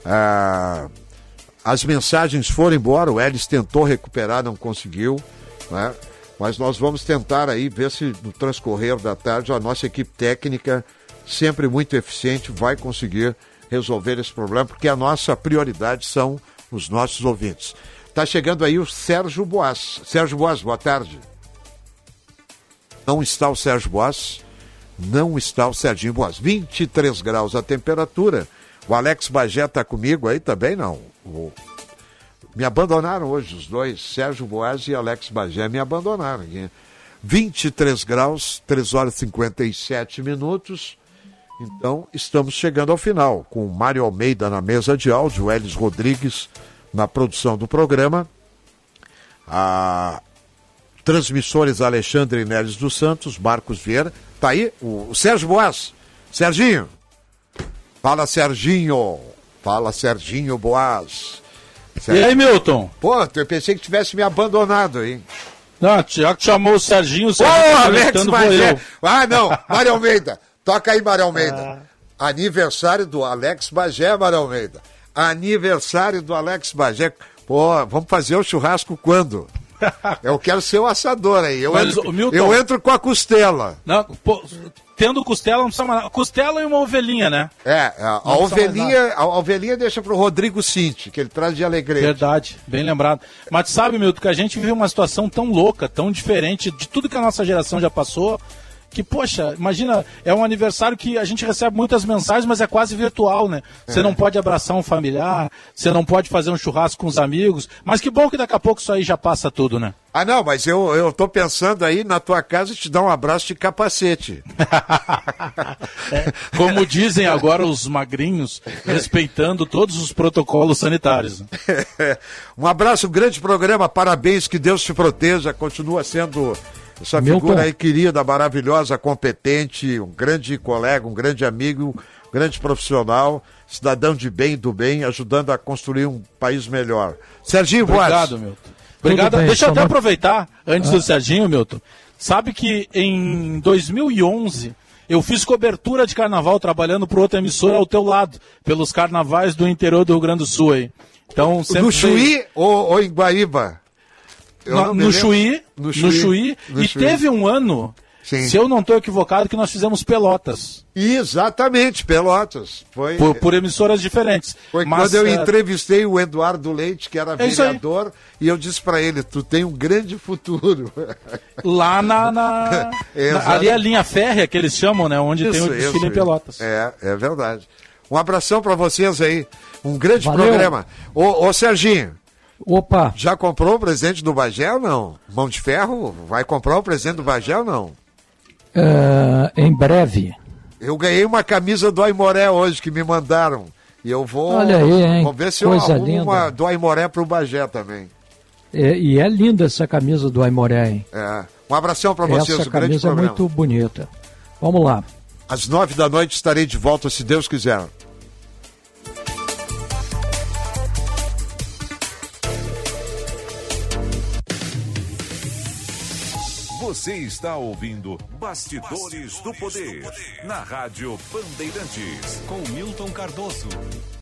As mensagens foram embora, o Elis tentou recuperar, não conseguiu, né? Mas nós vamos tentar aí ver se no transcorrer da tarde a nossa equipe técnica, sempre muito eficiente, vai conseguir resolver esse problema, porque a nossa prioridade são os nossos ouvintes. Está chegando aí o Sérgio Boas. Sérgio Boas, boa tarde. Não está o Sérgio Boas, não está o Serginho Boas. 23 graus a temperatura. O Alex Bagé está comigo aí também, não? Me abandonaram hoje os dois, Sérgio Boas e Alex Bagé me abandonaram aqui. 23 graus, 3 horas e 57 minutos. Então, estamos chegando ao final, com o Mário Almeida na mesa de áudio, o Elis Rodrigues na produção do programa, transmissores Alexandre Neres dos Santos, Marcos Vieira. Tá aí o Sérgio Boas. Serginho. Fala, Serginho. Fala, Serginho Boas. E aí, Milton? Pô, eu pensei que tivesse me abandonado aí. Não, já que chamou o Serginho, Alex Bagé. Não, Mário Almeida. Toca aí, Mário Almeida. Aniversário do Alex Bagé, Mário Almeida. Aniversário do Alex Bagé. Pô, vamos fazer o churrasco quando? Eu quero ser o assador aí. Eu entro com a costela. Não, pô, tendo costela, não precisa mais. Costela e uma ovelhinha, né? A ovelhinha deixa pro Rodrigo Cinti, que ele traz de Alegrete. Verdade, bem lembrado. Mas sabe, Milton, que a gente vive uma situação tão louca, tão diferente de tudo que a nossa geração já passou, que, poxa, imagina, é um aniversário que a gente recebe muitas mensagens, mas é quase virtual, né? Você não pode abraçar um familiar, você não pode fazer um churrasco com os amigos, mas que bom que daqui a pouco isso aí já passa tudo, né? Não, mas eu tô pensando aí na tua casa te dar um abraço de capacete. Como dizem agora os magrinhos, respeitando todos os protocolos sanitários. Um abraço, grande programa, parabéns, que Deus te proteja, continua sendo... Essa figura aí querida, maravilhosa, competente, um grande colega, um grande amigo, um grande profissional, cidadão de bem, do bem, ajudando a construir um país melhor. Serginho Boas. Obrigado, Milton. Obrigado. Deixa eu até aproveitar, antes do Serginho, Milton. Sabe que em 2011 eu fiz cobertura de carnaval trabalhando para outra emissora ao teu lado, pelos carnavais do interior do Rio Grande do Sul aí. Então, no Chuí ou em Guaíba? No Chuí, e teve um ano, se eu não estou equivocado, que nós fizemos Pelotas. Exatamente, Pelotas. Foi por emissoras diferentes. Foi quando eu entrevistei o Eduardo Leite, que era vereador, e eu disse para ele, tu tem um grande futuro. Lá ali é a linha férrea, que eles chamam, né? Onde tem o desfile em Pelotas. É verdade. Um abração para vocês aí. Um grande programa. Ô Serginho. Opa! Já comprou o presente do Bagé ou não? Mão de Ferro, vai comprar o presente do Bagé ou não? Em breve. Eu ganhei uma camisa do Aimoré hoje, que me mandaram. E eu vou... Olha aí, hein? Vou ver se eu arrumo uma do Aimoré pro Bagé também. E é linda essa camisa do Aimoré, hein? Um abração para vocês, essa camisa é muito bonita. Vamos lá. Às 9 da noite estarei de volta, se Deus quiser. Você está ouvindo Bastidores do Poder, na Rádio Bandeirantes. Com Milton Cardoso.